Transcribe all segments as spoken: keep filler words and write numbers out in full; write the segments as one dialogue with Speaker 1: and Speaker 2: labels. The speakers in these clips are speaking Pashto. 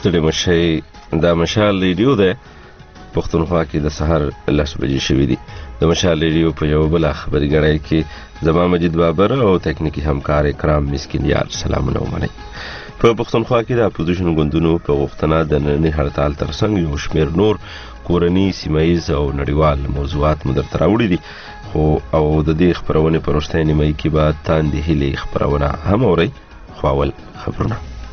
Speaker 1: ستړي مشي دا مشال ریډیو ده پښتونخوا کې د سحر لس بجې شوې دي. د مشال ریډیو په یو بل خبري غړای کې زما مجید بابر او تکنیکی همکار اکرام مسکین یار سلامونه ومني. په پښتونخوا کې د اپوزیشن ګوندونو په غوښتنه د نننۍ هړتال ترڅنګ یو شمېر نور کورني سیمایز او نړیوال موضوعات مو درته راوړي دي، خو او د دې خبرونې په وروستۍ نیمایي کې به تاندې هیلې خبرونه هم اورئ. خو اول خبرونه.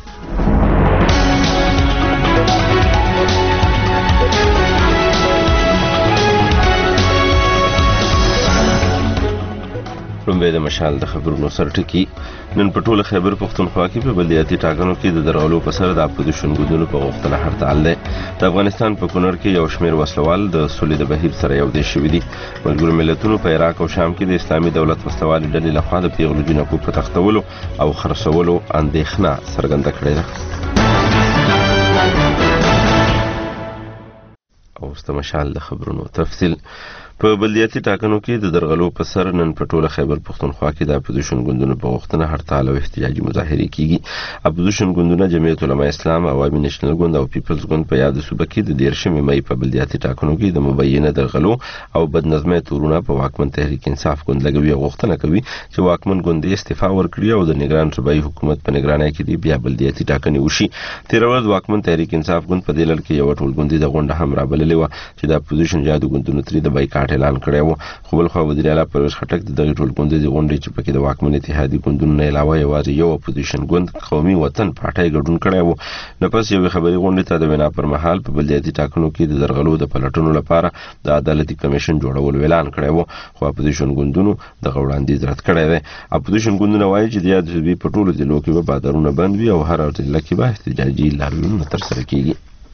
Speaker 1: لومبه د مشال د خبرونو سرټکی. نن په ټوله خیبر پښتونخوا کې په بلدیاتي ټاکنو کې د درغلو په سر د اپوزیشن ګوندونو په غوښتنه هړتال دی. د افغانستان په کونړ کې یو شمېر وسلوال د سولې د بهیر سره یو ځای شوي دي. ملګرو ملتونو په عراق او شام کې د اسلامي دولت وسلوالې ډلې لخوا د پیغلو جنکو په تختولو او خرڅولو اندېښنه څرګنده کړې ده. اوس د مشال د خبرونو تفصیل. په بلدیاتي ټاکنو کې د درغلو په سر نن په ټوله خیبر پښتونخوا کې د اپوزیشن ګوندونو په غوښتنه هړتال او احتجاجي مظاهرې کیږي. اپوزیشن ګوندونه جمعیت علماء اسلام، عوامي نېشنل ګوند او پیپلز ګوند په یاد صوبه کې د دیرشمې مې په بلدیاتي ټاکنو کې د مبینه درغلو او بدنظمۍ تورونه په واکمن تحریک انصاف ګوند لګوي او غوښتنه کوي چې واکمن ګوند استعفا ورکړي او د نگران صوبایي حکومت په نگرانۍ کې بیا بلدیاتي ټاکنې وشي. تیر ورځ واکمن تحریک انصاف ګوند په دې لړ کې یو ټولګوندي د غونډه هم رابللې و چې د اپوزیشن جادو ګوندونو ترې د بایکاټ اعلان کړی و. خو بل خو وزیر اعلی پرویز خټک د دغه ټولګوندي د غونډې چې پکې د واکمن اتحادیې ګوندونو نه علاوه یوازې یو اپوزیشن ګوند قومي وطن پارټۍ ګډون کړی و. نو پس یو خبري غونډې ته د وینا پر مهال په بلدیاتي ټاکنو کې د درغلو د پلټنو لپاره د عدالتي کمیشن جوړولو اعلان کړی و، خو اپوزیشن ګوندونو د وړاندیز رد کړی دی. اپوزیشن ګوندونه وایي چې د یاد صوبې په ټولو ضلعو کې به بادرونه بند وي او هر ضلع کې به احتجاجي لاریونونه ترسره کیږي.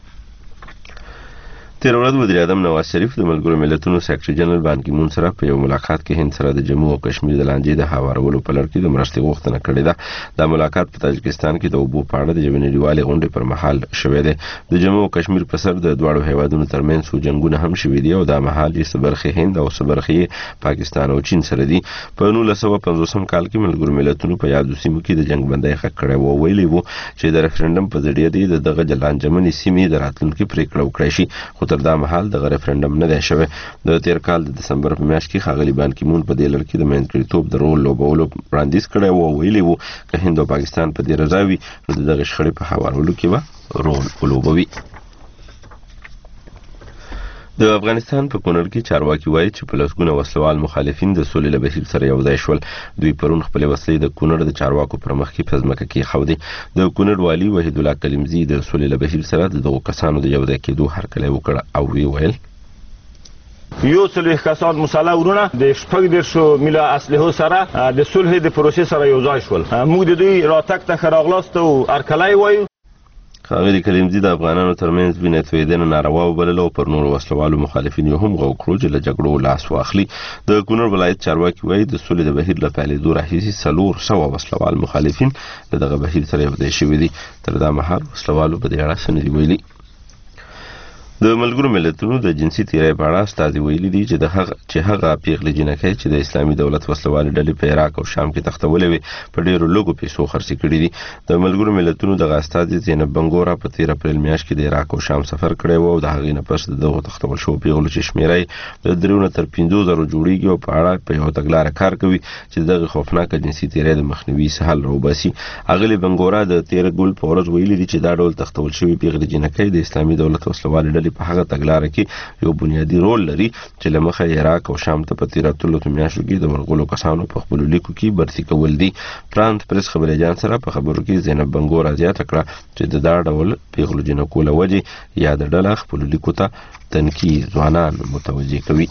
Speaker 1: تیر ورځ وزیر اعظم نواز شریف د ملګرو ملتونو سیکرټري جنرال بان کی مون سره په یو ملاقات کې هند سره د جموں او کشمیر د لانجې د هوارولو په لړ کې د مرستې غوښتنه کړې ده. دا ملاقات په تاجکستان کې د اوبو په اړه د یوې نړیوالې غونډې پر مهال شوې ده. د جموں او کشمیر په سر د دواړو هیوادونو ترمنځ څو جنګونه هم شوي دي او دا مهال یې سبرخي هند او سبرخي پاکستان او چین سره دي. په نولس سوه پنځوسم کال کې ملګرو ملتونو په یادو سیمو کې د جنگ بندۍ حق کړی و، ویلي وو چې د ریفرندم په ذریعه د دغه جلانجمنې سیمې د راتلونکي پریکړه وکړي شي، خو تر دا مهال د ریفرندم نه دی شوی. د تیر کال د دسمبر په میاشت کې ښاغلي بان کی مون په دې لړ کې د منځګړیتوب د رول لوبولو وړاندیز کړی و او ویلي وو که هند او پاکستان په دې رضا وي نو د دغه شخړې په هوارولو کې به رول ولوبوي. د افغانستان په کونړ کې چارواکي وایي چې په لسګونه وسلوال مخالفین د سولې له بهیر سره یو ځای شول. دوی پرون خپلې وسلې د کونړ د چارواکو پر مخ کې په ځمکه کېښودې. د کونړ والي وحید الله کلیمزي د سولې له بهیر سره د دغو کسانو د یو ځای کېدو هرکلی وکړ او وی ویل
Speaker 2: یو څلوېښت کسان مسلح ورونه د شپږ دېرشو میله اسلحو سره د صلح د پروسې سره یو ځای شول. موږ د دوی راتګ ته ښه راغلاست او هرکلی وایو.
Speaker 1: ښاغلي کلیمزي د افغانانو ترمنځ وینه تویېدنه ناروا وبلله او پر نورو وسلوالو مخالفینو هم غو کړو چې له جګړو لاس واخلي. د کونړ ولایت چارواکي وایي د سولې د بهیر له پیلېدو راهیسې څلور سوه وسلوال مخالفین له دغه بهیر سره یو ځای شوي دي. تر دا مهال وسلوالو په دې اړه څه نه دي ویلي. د ملګرو ملتونو د جنسي تیرۍ په اړه استازي ویلي دي چې د هغه چې هغه پیغلې جنکۍ چې د اسلامي دولت وسلوالې ډلې په عراق او شام کې تختولې وي په ډیرو لږو پیسو خرڅې کړي دي. د ملګرو ملتونو دغه استازي زینب بنګورا په تیر اپریل میاشت کې د عراق او شام سفر کړی و او د هغې نه پس دغه تختول شو پیغلو چې شمیره د درېونه تر پنځو زرو جوړیږي او په اړه په یو تګلاره کار کوي چې دغه خوفناکه جنسي تیرۍ د مخنیوي سهل راوباسي. اغلې بنګورا د تیر ګل په ورځ ویلي دي چې دا ډول تختول شوی پیغلې جنکۍ د اسلامي دولت وسلوالې ډلې په هغه تګلاره کې یو بنیادی رول لري چې له مخه عراق او شام ته په تیر اتلسو میاشتو کې د ورغلو کسانو په خپلو لیکو کې برتی کول دي. پرانت پریس خبريجان سره په خبرو کې زینب بنګورا زیاته کړه چې د دا ډول پیغلو جنکو له وجې یا د ډله خپلو لیکو ته تنکي ځوانان متوجه کوي.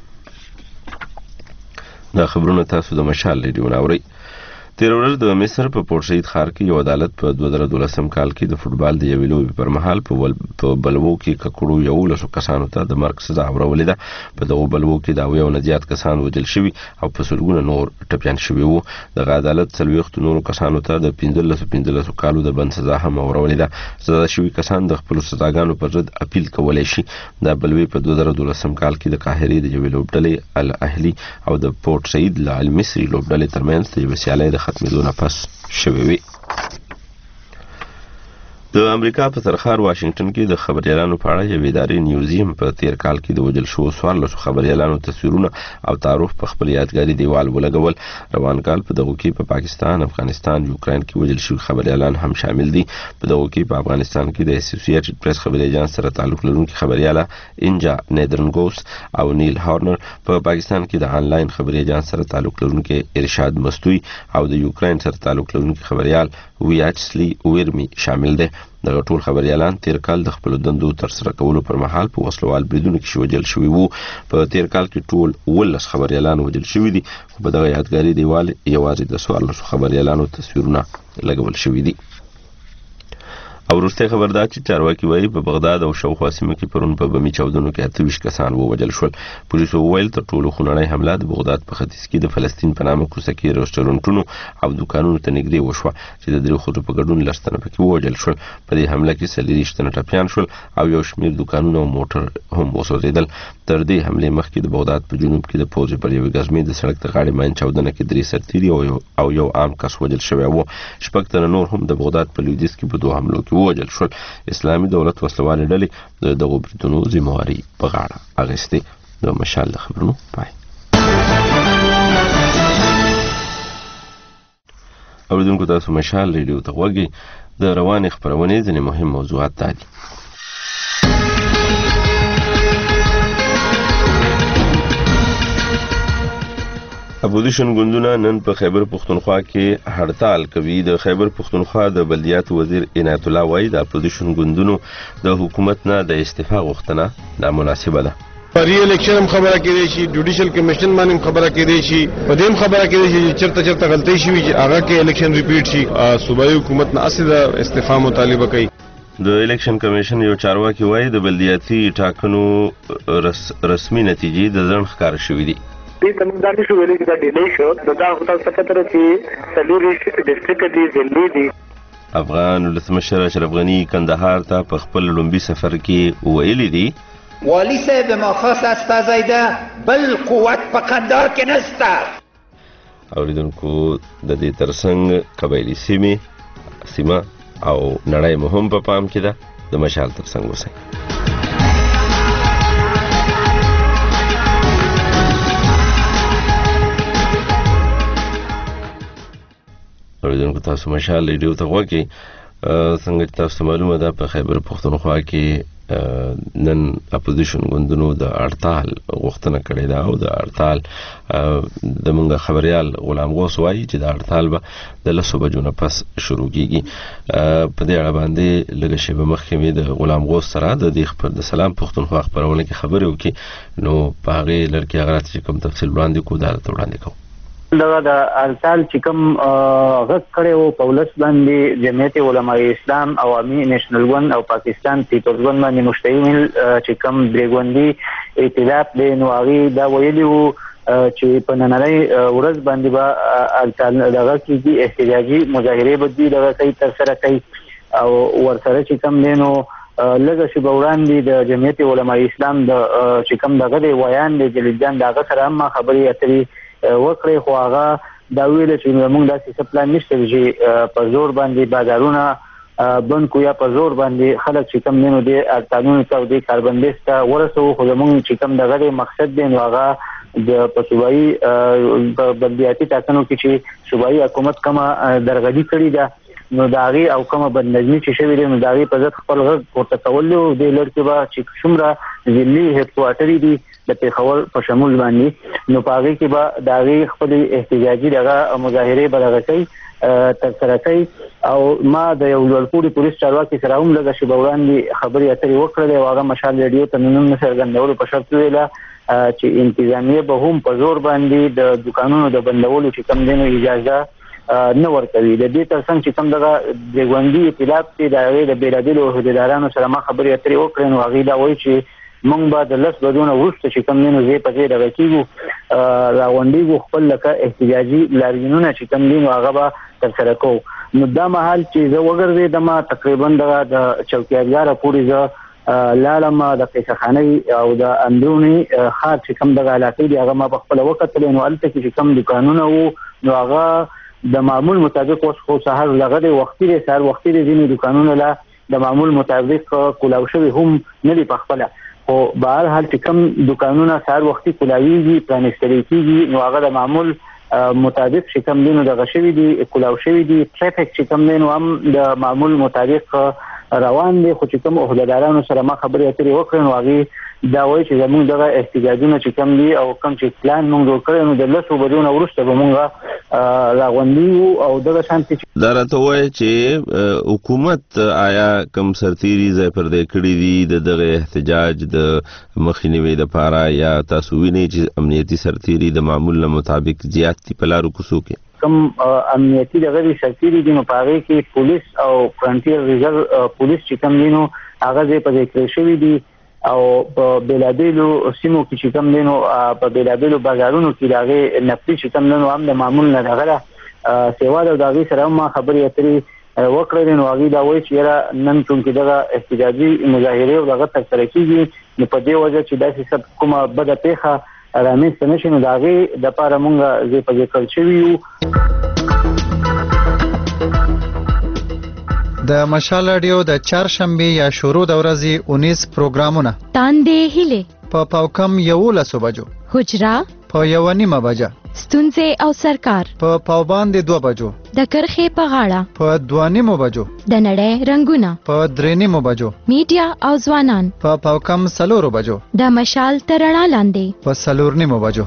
Speaker 1: دا خبرونه تاسو د مشال ریډیو اورئ. تیر ورځ د مصر په پورت سعید ښار کې یو عدالت په دوه زره دولسم کال کې د فوټبال د یوې لوبې پر مهال په بلوو کې ککړو یولسو کسانو ته د مرګ سزا ورولې ده. په دغو بلوو کې د اویو نه زیات کسان وژل شوي او په سلګونه نور ټپیان شوي وو. دغه عدالت څلوېښتو نورو کسانو ته د پنځلسو پنځلسو کالو د بند سزا هم ورولې ده. سزا شوي کسان د خپلو سزاګانو پر ضد اپیل کولی شي. دا بلوې په دوه زره دولسم کال کې د قاهرې د یوې لوبډلې الاهلي او د پورت سعید له المصري لوبډلې ترمنځ د یوې سیالۍ د ختمېدو نه پس شوې وي. د امریکا په سرخار واشنگټن کې د خبريالانو په اړه یو اداري میوزیم په تیر کال کې د وجل شو څوارلسو خبريالانو تصویرونه او تعارف په خپل یادګاري دیوال ولګول. روان کال په دغه کې په پاکستان، افغانستان، یوکرين کې وجل شو خبريالان هم شامل دي. په دغه کې په افغانستان کې د اسوسییټډ پریس خبري اژانس سره تعلق لرونکي خبرياله انجا نیدرنګوس او نیل هارنر، په پاکستان کې د آنلاین خبري اژانس سره تعلق لرونکي ارشاد مستوي او د یوکرين سره تعلق لرونکي خبريال ویاچسلی ویرمی شامل دي. دغه ټول خبريالان تیر کال د خپل دندو تر سره کولو پر مهال په وسلوال بریدونو کې وژل شوي وو. په تیر کال کې ټول ولس خبريالان وژل شوي دي. په دغه یادګاري دیوال یوازې د څوارلسو خبريالانو تصویرونه لګول شوي دي. او وروسته خبر ده چې چارواکي وایي په بغداد او شاوخوا سیمو کې پرون په بمي چاودنو کې اته ویشت کسان ووژل شول. پولیسو وویل تر ټولو خونړۍ حمله د بغداد په ختیځ کې د فلسطین په نامه کوڅه کې رستورانټونو او دکانونو ته نږدې وشوه چې د درې ښځو په ګډون لس تنه پکې ووژل شول. په دې حمله کې څلوېښت تنه ټپیان شول او یو شمېر دکانونه او موټر هم وسوځېدل. تر دې حملې مخکې د بغداد په جنوب کې د پوځ پر یوې ګزمې د سړک د غاړې ماین چاودنه کې درې سرتیري او یو عام کس وژل شوی و. شپږ تنه نور هم د بغداد په لویدیځ کې په دوه حملو کې ووژل شول. اسلامي دولت وسلوالې ډلې د دغو بریدونو ذمہواري په غاړه اخیستې. د مشال د خبرونو پای. اوریدونکو تاسو مشال ریډیو ته غوږی. د روانې خبرونې ځینې مهم موضوعات دا دي. اپوزیشن ګوندونه نن په خیبر پختونخوا کې هړتال کوي. د خیبر پختونخوا د بلدیاتو وزیر عنایت الله وایي د اپوزیشن ګوندونو د حکومت نه د استعفا غوښتنه نامناسبه ده.
Speaker 3: ری الیکشن هم خبره کېدای شي، جوډیشل کمیشن باندې هم خبره کېدای شي، په دې هم خبره کېدای شي چې چرته چرته غلطي شوي چې هغه کې الیکشن ریپیټ شي. صوبایي حکومت نه اصل استعفا مطالبه کوي.
Speaker 1: د الیکشن کمیشن یو چارواکي وایي د بلدیاتي ټاکنو رس رسمي نتیجې د ځنډ ښکار شوي دي.
Speaker 4: دې تمندانې شو ویلې چې دا ډیلی شو نو دا خو تاسو ته پته چې څلوېښت ډسټرکټ دي ضلعې دي.
Speaker 1: افغان ولسمشر اشرف غني کندهار ته په خپل لومبي سفر کې ویلي دي
Speaker 5: والی صاحب ما خاص استازیده بل قوت په قندار کې نسته.
Speaker 1: اوریدونکو د دې ترڅنګ قبایلي سیمې سیمه او نړۍ مهم په پام کې ده. د مشال ترڅنګ اوسئ. اوریدونکو تاسو مشال ریډیو ته غوږی. څنګه چې تاسو معلومه ده په خیبر پختونخوا کې نن اپوزیشن ګوندونو د هړتال غوښتنه کړې ده او د هړتال د موږ خبريال غلام غوث وایي چې د هړتال به د لسو بجو نه پس شروع کیږي. په دې اړه باندې لږه شیبه مخکې مې د غلام غوث سره د دې خبر د سلام پختونخوا خبرونه کې خبرې وکړې نو په هغې لړ کې هغه راته چې کوم تفصیل وړاندې کړو دا راته وړاندې کوو.
Speaker 6: دغه د هړتال چې کوم غږ کړی و په ولس باندې جمعیت علماء اسلام، عوامي نیشنل ګوند او پاکستان پیپلز ګوند باندې مشتمل چې کوم درې ګوندي ائتلاف دی نو هغې دا ویلي وو چې په نننۍ ورځ باندې به هړتال دغه کېږي، احتجاجي مظاهرې به دوی دغه کوي ترسره کوي او ورسره چې کوم دی نو لږه شیبه وړاندې د جمعیت علماء اسلام د چې کوم دغه دی ویان دی جلیل جان د هغه سره هم خبرې اترې وکړې خو هغه دا ویل چې موږ داسې څه پلان نشته چې په زور باندې بازارونه بند کو یا په زور باندې خلک چې کوم دي نو د هړتالونو ته او د کاربندیز ته ورسوو. خو زموږ چې کوم دغه مقصد دی نو هغه د په صوبایي بلدیاتي ټاکنو کې چې صوبایي حکومت کومه درغلي کړې ده نو د هغې او کومه بدنظمي چې شوې دی نو د هغې په ضد خپل غږ ورته کول و. دې لړ کې به چې څومره ضلعي هیډکواټرې دي د پېښور په شمول باندې نو په هغې کې به د هغې خپلې احتجاجي دغه مظاهرې به دغه کوي ترسره کوي. او ما د یو لوړپوړي پولیس چارواکي سره هم لږه شیبه وړاندې خبرې اترې وکړلې او هغه مشال ریډیو ته نوم نه څرګندولو په شرط ویله چې انتظامیه به هم په زور باندې د دوکانونو د بندولو چې کوم دی نو اجازه نه ورکوي. د دې ترڅنګ چې کوم دغه درې ګوندي ائتلاف دی د هغې د بېلابېلو عهدیدارانو سره ما خبرې اترې وکړې نو هغې دا وایي چې موږ به د لس بجو نه وروسته چې کوم دی نو ځای په ځای دغه کېږو راغونډېږو خپل لکه احتجاجي لاریونونه چې کوم دي نو هغه به ترسره کوو. نو دا مهال چې زه وګرځېدم تقریبا دغه د چوکیادګاره پورې زه لاړم د قیصخانۍ او د اندروني ښار چې کوم دغه علاقې دي هغه ما په خپله وکتلې نو هلته کې چې کوم دوکانونه وو نو هغه د معمول مطابق اوس خو سهار دغه دی وختي دی سهار وختي دی ځینې دوکانونه لا د معمول مطابق کولاو شوی هم نه دي په خپله، خو به هر حال چې کوم دوکانونه سهار وختي کولاویږي پرانیستلی کېږي نو هغه د معمول مطابق چې کوم دی نو دغه شوي دي کولاو شوي دي. ټریفک چې کوم دی نو هم د معمول مطابق روان دی، خو چې کوم عهدهدارانو سره ما خبرې اترې وکړې نو هغې دا وایي چې زموږ دغه احتجاجونه چې کوم دي او کوم چې پلان موږ جوړ کړی نو د لسو بجو نه وروسته به موږ راغونډي وو او دغه شانتې
Speaker 1: دا راته وایي چې حکومت آیا کوم سرتیري ځای پر ځای کړي دي د دغه احتجاج د مخنیوي دپاره، یا تاسو وینئ چې امنیتي سرتیري د معمول نه مطابق زیات دي په لارو کوڅو کې؟
Speaker 6: کوم امنیتي دغه دي سرتیري دي نو په هغې کې پولیس او فرنټیر ریزرو پولیس چې کوم دي نو هغه ځای په ځای کړی شوي دي او په بېلابېلو سیمو کې چې کوم دی نو په بېلابېلو بازارونو کې د هغې نفتي چې کوم دی نو هم د معمول نه د هغه سیوا ده او د هغې سره هم ما خبرې اترې وکړلې نو هغې دا وایي چې یاره نن چونکې دغه احتجاجي مظاهرې او دغه ترسره کېږي نو په دې وجه چې داسې څه کومه بده پېښه رامنځته نه شي نو د هغې دپاره مونږ ځای په ځای کړل شوي یو.
Speaker 7: د مشال راډیو د چهارشنبې یا شروع د ورځې اونیس پروګرامونه
Speaker 8: تاندې هیلې
Speaker 7: په پاوکم یولسو بجو،
Speaker 8: حجره
Speaker 7: په یوه نیمه بجه،
Speaker 8: ستونزې او سرکار
Speaker 7: په پاوباندې دوه بجو،
Speaker 8: د کرښې په غاړه
Speaker 7: په دوه نیمو بجو،
Speaker 8: د نړۍ رنګونه
Speaker 7: په درې نیمو بجو،
Speaker 8: میډیا او ځوانان
Speaker 7: په پاوکم څلورو بجو،
Speaker 8: د مشال تر رڼا لاندې
Speaker 7: په څلور نیمو بجو.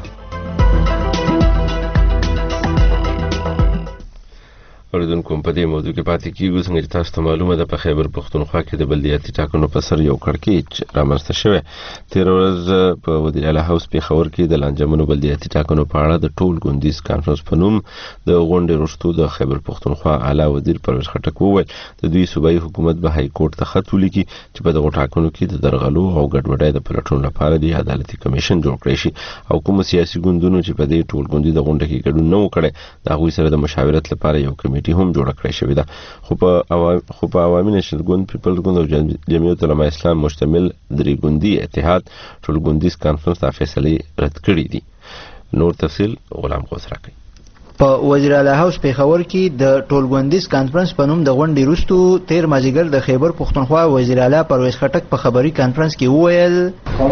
Speaker 1: اوریدونکو په دې موضوع کې پاتې کیږو. څنګه چې تاسو ته معلومه ده په خیبر پښتونخوا کې د بلدیاتي ټاکنو په سر یو کړکېچ رامنځته شوی. تېره ورځ په وزیر اعلی هاوس پېښور کې د لانجمنو بلدیاتي ټاکنو په اړه د ټول ګوندیز کانفرنس په نوم د غونډې وروستو د خیبر پښتونخوا اعلی وزیر پرویز خټک وویل د دوی صوبایي حکومت به های کورټ ته خط ولیکي چې په دغو ټاکنو کې د درغلو او ګډوډۍ د پلټون لپاره د عدالتي کمیشن جوړ کړی شي او کوم سیاسي ګوندونو چې په دې ټول ګوندي د غونډې کې ګډون نه وکړي د هغوی سره د مشاورت لپاره یو کمیټه هم جوړه کړې شوې ده. خو په عوام خو په عوامي نشنل ګوند، پیپلز ګوند او جمعیت علماء اسلام مشتمل درې ګوندي اتحاد ټول ګوندیز کانفرنس د فیصلې رد کړې دي. نور تفصیل غلام غوث راکړي.
Speaker 9: په وزیر اعلی هاوس پېښور کې د ټول ګوندیز کانفرنس په نوم د غونډې وروستو تیر مازدیګر د خیبر پښتونخوا وزیر اعلی پرویز خټک په خبري کانفرنس کې وویل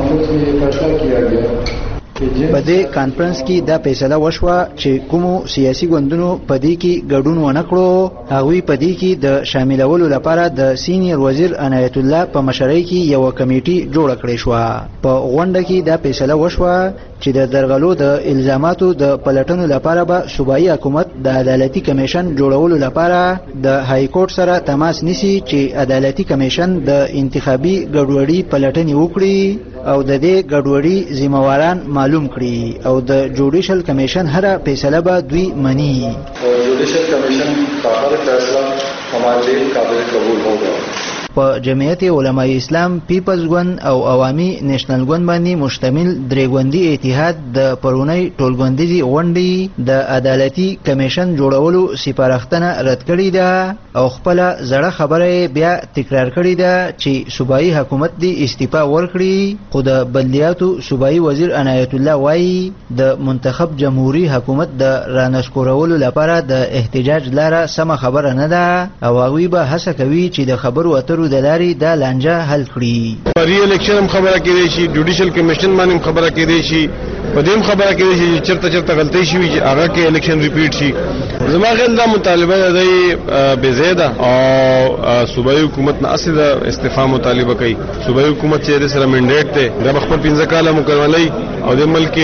Speaker 9: په دې کانفرنس کې دا فیصله وشوه چې کومو سیاسي ګوندونو په دې کې ګډون ونه کړو هغوی په دې کې د شاملولو لپاره د سینیر وزیر عنایت الله په مشرۍ کې یوه کمیټي جوړه کړې شوه. په غونډه کې دا فیصله وشوه چې د درغلو د الزاماتو د پلټنو لپاره به صوبایي حکومت د عدالتي کمیشن جوړولو لپاره د های کورټ سره تماس نیسي چې عدالتي کمیشن د انتخابي ګډوډۍ پلټنې وکړي او د دې ګډوډۍ ذمہواران معلوم کړي او د جوډیشل کمیشن هر فیصله به دوی مني.
Speaker 10: جوډیشل کمیشن کا ہر فیصلہ ہمارے لیے قابل قبول ہوگا.
Speaker 9: په جمعیت علماء اسلام، پیپلز ګوند او عوامي نېشنل ګوند باندې مشتمل درې ګوندي اتحاد د پرونی ټولګوندیزي غونډې د عدالتي کمیشن جوړولو سپارښتنه رد کړې ده او خپله زړه خبره بیا تکرار کړې ده چې صوبایي حکومت دې استعفا ورکړي. خو د بلدیاتو صوبایي وزیر عنایت الله وایي د منتخب جمهوریت حکومت د رانسکورولو لپاره د احتجاج لاره سمه خبره نه ده او هغوی به هڅه کوي چې د خبرو اترو د لارې دا لانجه حل کړي.
Speaker 3: ری الیکشن هم خبره کېدای شي، جوډیشل کمیشن باندې هم خبره کېدای شي، په دې هم خبره کېدای شي چې چېرته چېرته غلطۍ شوي چې هغه کې الیکشن ریپیټ شي. زما خیال دا مطالبه د دی بې ځایه ده او صوبایي حکومت نه هسې د استعفا مطالبه کوي. صوبایي حکومت چې د سره منډیټ دی دا به خپل پنځه کاله مکملوي او د ملک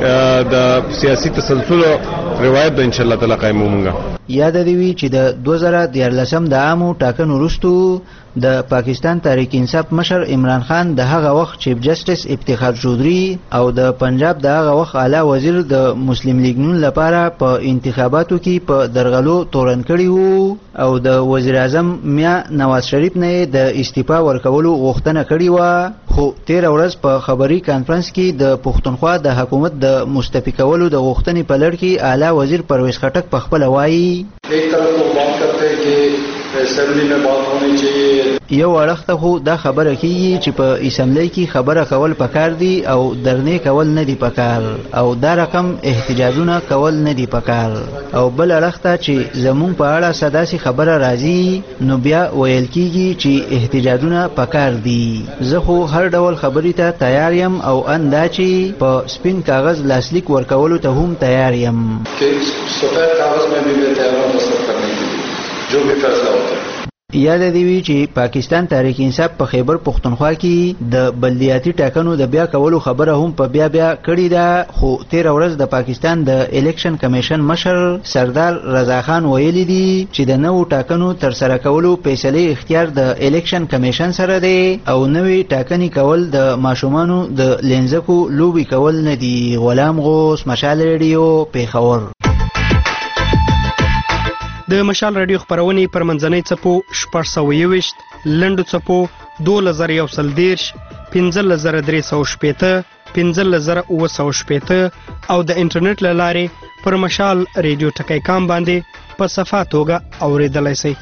Speaker 3: د سیاسي تسلسل روایت به انشاءالله تعالی قایمومږه.
Speaker 9: یاد دې وي چې د دوه زره دیارلسم د عامو ټاکنو وروستو د پاکستان تحریک انصاف مشر عمران خان د هغه وخت چیف جسټس افتخار چودھری او د پنجاب د هغه وخت اعلی وزیر د مسلم لیگ نون لپاره په انتخاباتو کې په درغلو تورن کړي وو او د وزیر اعظم میا نواز شریف نه د استعفا ورکولو غوښتنه کړې وه. خو تیره ورځ په خبري کانفرنس کې د پښتونخوا د حکومت د مستعفي کولو د غوښتنې په لړ کې اعلی وزیر پرویز خټک په خپله وایي
Speaker 10: ایک طرف وہ بات کرتے ہیں کہ असेंबली में बात होनी चाहिए.
Speaker 9: یو اړخ ته خو دا خبره کیږي چې په اسمبلی کې خبره کول پکار دي او درنې کول نه دي پکار او دا رقم احتجاجونه کول نه دي پکار او بل اړخ ته چې زمون په اړه سداسي خبره راځي نو بیا ویل کیږي چې احتجاجونه پکار دي. زه خو هر ډول خبرې ته تیار یم او اندا چې په سپین کاغذ لاسلیک ورکولو ته هم تیار یم.
Speaker 10: सफेद कागज में भी मैं तैयार हूं दस्तखत करने के लिए जो भी फैसला होता है.
Speaker 9: یاد دی وی چې پاکستان تحریک انصاف په خیبر پختونخوا کې د بلدیاتي ټاکنو د بیا کولو خبره هم په بیا بیا کړې ده خو تیر ورځ د پاکستان د الیکشن کمیشن مشر سردار رضا خان ویلي دي چې د نوو ټاکنو تر سره کولو فیصله اختیار د الیکشن کمیشن سره دی او نوې ټاکنې کول د ماشومانو د لنزکو لوبي کول نه دي. غلام غوث، مشال ریډیو، پیښور.
Speaker 11: د مشال رادیو خبرونه پر منځنۍ څپو شپږ سوه یوویشت، لنډو څپو دولس زره یو سل دېرش، پنځلس زره درې سوه شپېته، پنځلس زره اووه سوه شپېته او د انټرنیټ له لارې پر مشال رادیو ټکی کام باندې په صفا توګه اورېدلی شئ.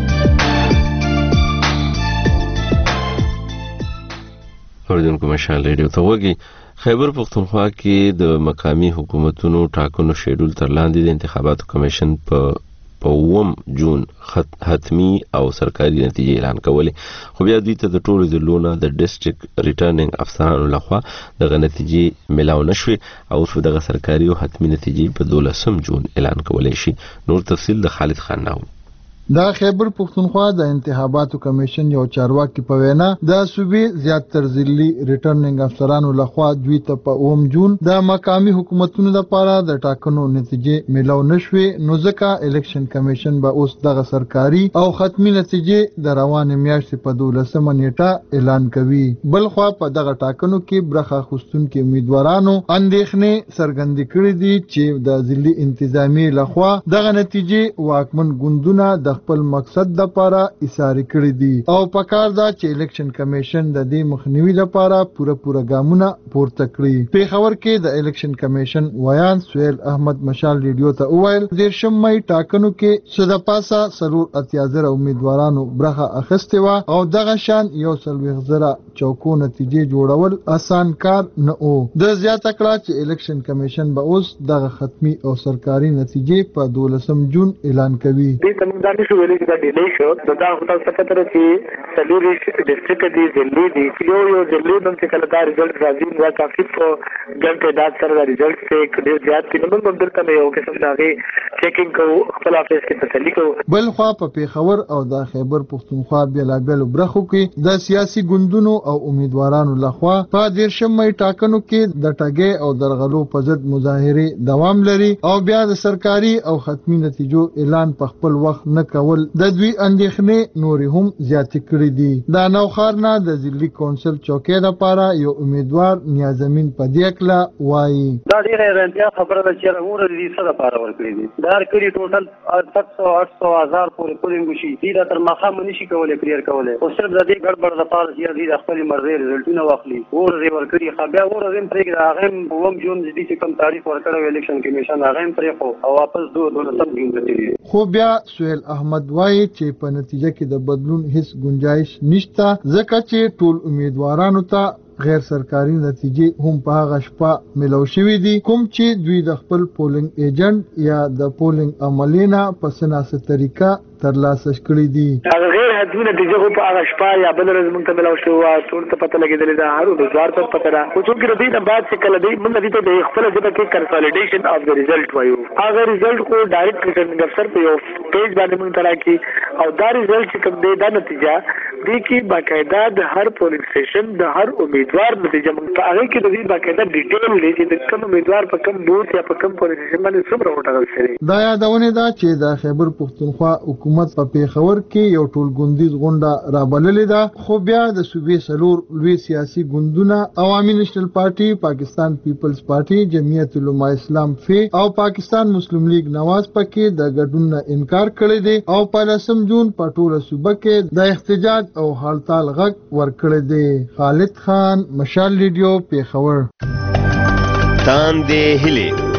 Speaker 1: اوریدونکو مشال رادیو ته وګورئ. خیبر پختونخوا کې د مقامی حکومتونو ټاکنو شیډول تر لاندې د انتخاباتو کمیشن په په اووم جون حتمی او سرکاري نتیجې اعلان کولې خو بیا دوی ته د ټولو ضلعونو د ډیسټریکټ ریټرنینګ افسرانو لخوا دغه نتیجې ملاو نشوې او اوس دغه سرکاري او حتمی نتیجې په دولسم جون اعلان کولی شي. نور تفصیل د خالد خان ناو.
Speaker 12: د خیبر پختونخوا د انتخاباتو کمیشن یو چارواکي په وینا د صوبې زیاتره ضلعي ریټرنینګ افسرانو لخوا دوی ته په اوم جون د مقامی حکومتونو لپاره د ټاکنو نتیجې ملو نشوې نو ځکه الیکشن کمیشن به اوس دغه سرکاري او ختمي نتیجې د روانې میاشتې په دولسمه نیټه اعلان کوي. بل خوا په دغه ټاکنو کې برخه اخیستونکو امیدوارانو اندېښنې څرګندې کړې دي چې د ضلعي انتظامیې لخوا دغه نتیجې واکمن ګوندونه د خپل مقصد لپاره ایثار کړی دي او پکار دا چې الیکشن کمیشن د دې مخنیوي لپاره پوره پوره ګامونه پورته کړي. پیښور کې د الیکشن کمیشن ویان سهیل احمد مشال ریډیو ته وویل دیرشم مې ټاکنو کې څه د پاسه څلور اتیا زره امیدوارانو برخه اخیستې وه او دغه شان یو څلوېښت زره چوکو نتیجې جوړول اسان کار نه و. د زیاته کړه چې الیکشن کمیشن به اوس دغه ختمي او سرکاري نتیجې په دولسم جون اعلان کوي.
Speaker 4: شو ویلي چې دا ډیلی شو نو دا خو تاسو ته تر چې څلوریش ډسټریکټ دی ضلعي دي یو یو ضلعي نوم چې کله دا رزلټ راځي نو کافي په ګڼ تعداد سره دا رزلټ څخه ډېر زیات دي نو موږ درته یو قسم دا غي چیکینګ کوو خپل افیس کې تسلی کوو. بل
Speaker 12: خو په پیښور او د خیبر پختونخوا بېلابېلو برخو کې د سیاسي ګوندونو او امیدوارانو لخوا په دیرشم مې ټاکنو کې د ټګۍ او درغلو په ضد مظاهرې دوام لري او بیا د سرکاري او ختمي نتیجو اعلان په خپل وخت نه کول د دوی اندېښنې نورې هم زیاتې کړې دي. د نوښار نه د ضلعي کونسل چوکۍ لپاره یو امیدوار نیازمین پدیکلا وایي
Speaker 13: دا ډېره حیرانتیا خبره ده چې هغه د دې څه لپاره ورکړي دي. دا هر کلي ټوټل سات سوه اټ سوه هزار پورې پولینګ وشي دوی دا تر ماښامه نشي کولی کلیر کولی خو صرف د دې ګډوډ دپاره چې دوی د خپلې مرضۍ رزلټونه واخلي اووه ورځې ورکړي ښه بیا اووه ورځې هم پرېږدي هغه هم اووم جون دوی چې کوم تاریخ ورکړی و الیکشن کمیشن هغه هم پرېښو او واپس دولسم جون ته تېرېږي.
Speaker 12: خو بیا سهیل احمد وایي چې په نتیجه کې د بدلون هیڅ گنجائش نشته ځکه چې ټول امیدوارانو ته غیر سرکاري نتیجې هم په هغه شپه ملو شوي دي کوم چې دوی د خپل پولینګ ایجنټ یا د پولینګ عملینا په سناسه طریقه ترلاسه کړي دي.
Speaker 4: هغه غیر حتمي نتیجه خو په هغه شپه یا بل ورځ موږ ته ملو شو ټول ته پته لګېدلې ده هر امیدوار ته پته ده خو چې د دې نه بعد چې کله دی موږ دې ته د خپل ژبه کې کنسالیډیشن اف د ریزلټ وایو هغه ریزلټ خو ډایرکټ ریټرنینګ افسر په یو پیج باندې موږ ته راکړي او دا ریزلټ چې کوم دی دا نتیجه دی کې باقاعده د هر پولینګ سټیشن د هر امیدوار نتیجه موږ ته هغه کې د دې باقاعده ډیټیل دی چې د کوم امیدوار په کوم بوث یا په کوم پولینګ سټیشن باندې څومره وټاکل شوی.
Speaker 12: دا یادونه ده چې د خیبر پختونخوا حکومت په پیښور کې یو ټولګوندیز غونډه رابللې ده خو بیا د صوبې څلور لوی سیاسي ګوندونه عوامي نیشنل پارټي، پاکستان پیپلز پارټي، جمعیت علماء اسلام فی او پاکستان مسلم لیگ نواز پکې د ګډون نه انکار کړی دی او په لسم جون په ټوله صوبه کې د احتجاج او هړتال غږ ورکړی دی. خالد خان، مشال ریډیو، پیښور.
Speaker 14: تاندې هیلې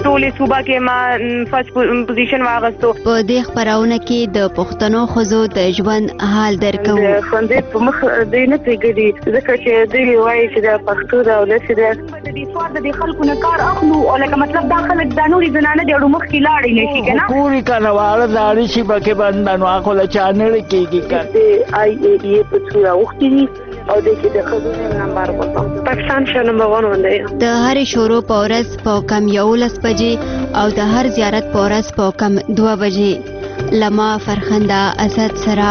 Speaker 14: ټولې صوبه کې ما فرست پوزیشن واغستو.
Speaker 15: په دې خبرونه کې د پښتنو ښځو د ژوند حال درکو.
Speaker 14: خوندې په مخ دې نه پرېږدي ځکه چې دوی وایي چې د پښتو د ولس د دې سوار د دې خلکو نه کار اخلو او لکه مطلب دا خلک د نوري زنانه د اړو مخ کې لاړې نشي کنه
Speaker 16: پوری کنه واړه داړي شي بکه باندې نو اخو له چانل کېږي
Speaker 14: کنه آی ای ای په څو وختي او د کې د خزونې نمبر وته پاکستان شه نمبر ون باندې
Speaker 15: د هر شورو په ورځ په کم یولس بجې او د هر زیارت په ورځ په کم دوه بجې لما فرخنده اسد سره.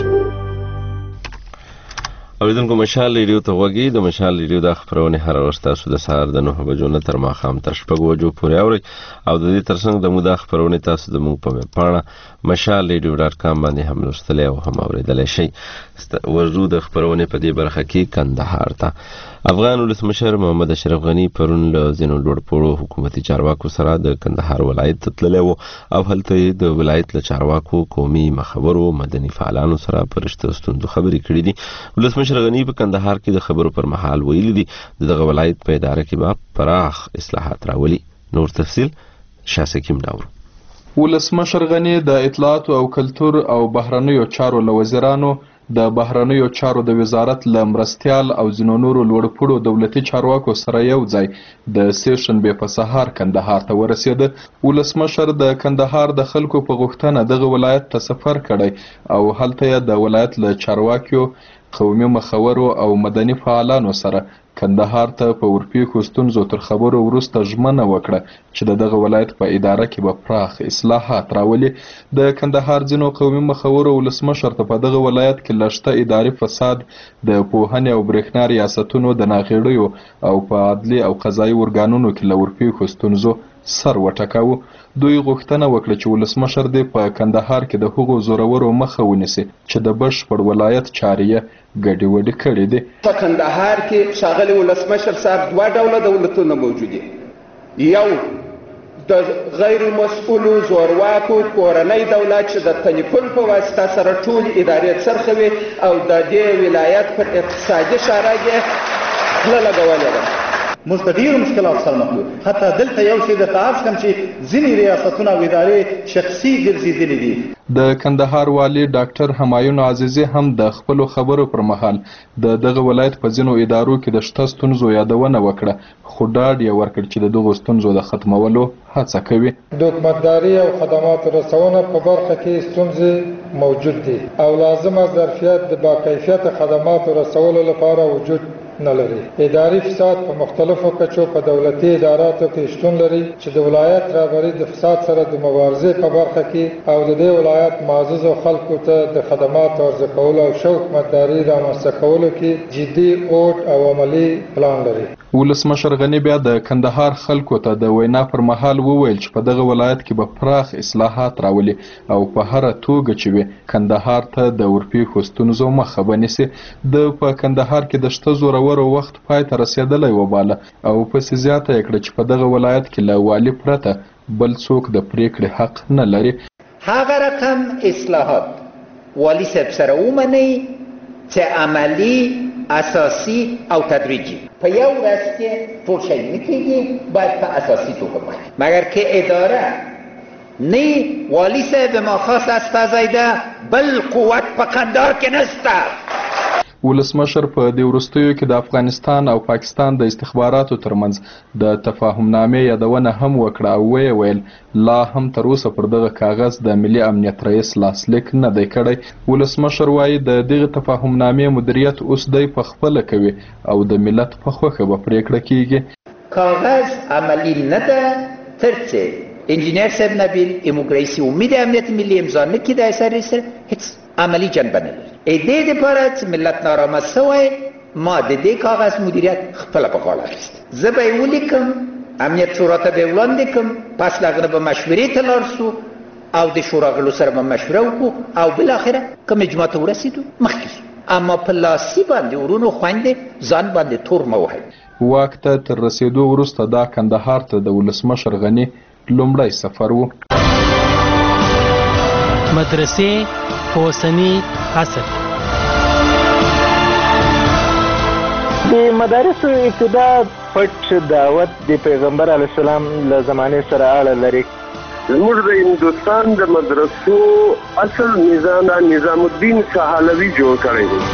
Speaker 1: اوریدونکو مشال ریډیو ته وګورئ. د مشال ریډیو د خبرونه هر ورځ تاسو د سهار د نهه بجو نه تر ماښام تر شپږ بجو پورې اورئ او د دې ترڅنګ د مودا خبرونه تاسو د موږ په پاڼه مشال ریډیو ډاټ کام باندې هم لوستلی او هم اوریدلی شئ. ورځو د خبرونه په دې برخه کې کندهار ته افغان ولسمشر محمد اشرف غنی پرون له ځینو لوړپوړو حکومتي چارواکو سره د کندهار ولایت ته تللی و او هلته یې د ولایت له چارواکو، قومي مخبرو، مدني فعالانو سره پر رښتو ستونزو خبرې کړې دي. ولسمشر غنی په کندهار کې د خبرو پر مهال ویلي دي د دغه ولایت په اداره کې به پراخ اصلاحات راولي. نور تفصیل شاسکیم داور.
Speaker 17: ولسمشر غنی د اطلاعات او کلتور او بهرنیو چارو له وزیرانو، د بهرنیو چارو د وزارت له مرستیال او ځینو نورو لوړپوړو دولتي چارواکو سره یو ځای د سې شنبې په سهار کندهار ته ورسېده. ولسمشر د کندهار د خلکو په غوښتنه دغه ولایت ته سفر کړی او هلته یې د ولایت له چارواکیو، قومي مخورو او مدني فعالانو سره کندهار ته په ورپېښو ستونزو تر خبرو وروسته ژمنه وکړه چې د دغه ولایت په اداره کې به پراخ اصلاحات راولي. د کندهار ځینو قومي مخورو ولسمشر ته په دغه ولایت کې له شته اداري فساد، د پوهنې او برېښنا ریاستونو د ناغېړیو او په عدلي او قضایي ارګانونو کې له ورپېښو ستونزو سر وټکاوه. دوی غوښتنه وکړه چې ولسمشر دې په کندهار کې د هغو زورورو مخه ونیسي چې د بشپړ ولایت چارې یې ګډې وډې کړې دي.
Speaker 18: په کندهار کې ښاغلي ولسمشر صاحب دوه ډوله دولتونه موجود دي. یو د غیر مسؤلو زورواکو کورنۍ دولت چې د تلیفون په واسطه سره ټول ادارې څرخوي او د دې ولایت پر اقتصادي شاره یې خوله لګولې ده.
Speaker 19: موږ د ډېرو مشکلاتو سره مخ یو. حتی دلته یو شی درته عرض کړم چې ځینې ریاستونه او ادارې شخصي ګرځېدلې دي.
Speaker 17: د کندهار والي ډاکټر همایون عزیزي هم د خپلو خبرو پر مهال د دغه ولایت په ځینو ادارو کې د شته ستونزو یادونه وکړه، خو ډاډ یې ورکړ چې د دغو ستونزو د ختمولو هڅه کوي.
Speaker 20: د حکومتداري او خدماتو رسونه په برخه کې ستونزې موجود دي او لازمه ظرفیت د باکیفیته خدماتو رسولو لپاره وجود نه لري. اداري فساد په مختلفو کچو په دولتي اداراتو کې شتون لري چې د ولایت رهبري د فساد سره د مبارزې په برخه کې او د دې ولایت معززو خلکو ته د خدماتو عرضه کولو او ښه حکومتداري رامنځته کولو کې جدي اوټ او عملي پلان لري.
Speaker 17: ولسمشر غنی بیا د کندهار خلکو ته د وینا پر مهال وویل چې په دغه ولایت کې به پراخ اصلاحات راولي او په هره توګه چې وي کندهار ته د ورپېښو ستونزو مخه به نیسي. د په کندهار کې د شته زورورو وخت پای ته رسېدلی وباله او پسې زیاته یې کړه چې په دغه ولایت کې له والي پرته بل څوک د پرېکړې حق نه لري.
Speaker 5: هغه رقم اصلاحات والي صاحب سره ومنئ چې عملي، اساسي او تدریجي په یو ورځ کې ټول شی نه کېږي، باید په اساسي توګه وکړي. مګر که اداره نه والي صاحب ما خاص استازیده بل قوت په قندار کې نسته.
Speaker 17: ولسمشر په دې وروستیو کې د افغانستان او پاکستان د استخباراتو ترمنځ د تفاهم نامې یادونه هم وکړه او ویې ویل لا هم تر اوسه پر دغه کاغذ د ملي امنیت رئیس لاسلیک نه دی کړی. ولسمشر وایي د دغه تفاهم نامې مدیریت اوس دی په خپله کوي او د ملت په خوښه به پرېکړه کیږي.
Speaker 5: کاغذ عملی نه ده تر څه انجینر صاحب نبیل ایموګراسي امید امنیت ملي امضا نه کړي د اثر سره هیڅ عملی جنبه نه لري. ا دې لپاره چې ملت نارامه شوی ما د دې کاغذ مدیریت خپله په غاړه اخیست. زه به یې ولیکم، امنیت شورا ته به یې وړاندې کړم، پس له هغه نه به مشورې ته لاړ شو او د شورا غړو سره به مشوره وکړو او بالاخره کوم اجماع ته ورسېدو مخکې شو. اما په لاسي باندې ورونو خویندې ځان باندې تور مه وهئ.
Speaker 17: واک ته تر رسېدو وروسته دا کندهار ته د ولسمشر غني لومړی سفر و.
Speaker 21: مدرسې په اوسني عصر
Speaker 22: د مدارسو ابتدا
Speaker 2: پټ دعوت د پیغمبر علیه السلام له زمانې سره اړه لري.
Speaker 22: زموږ د هندوستان د مدرسو اصل نظام نظام الدین سهالوي جوړ کړی دی.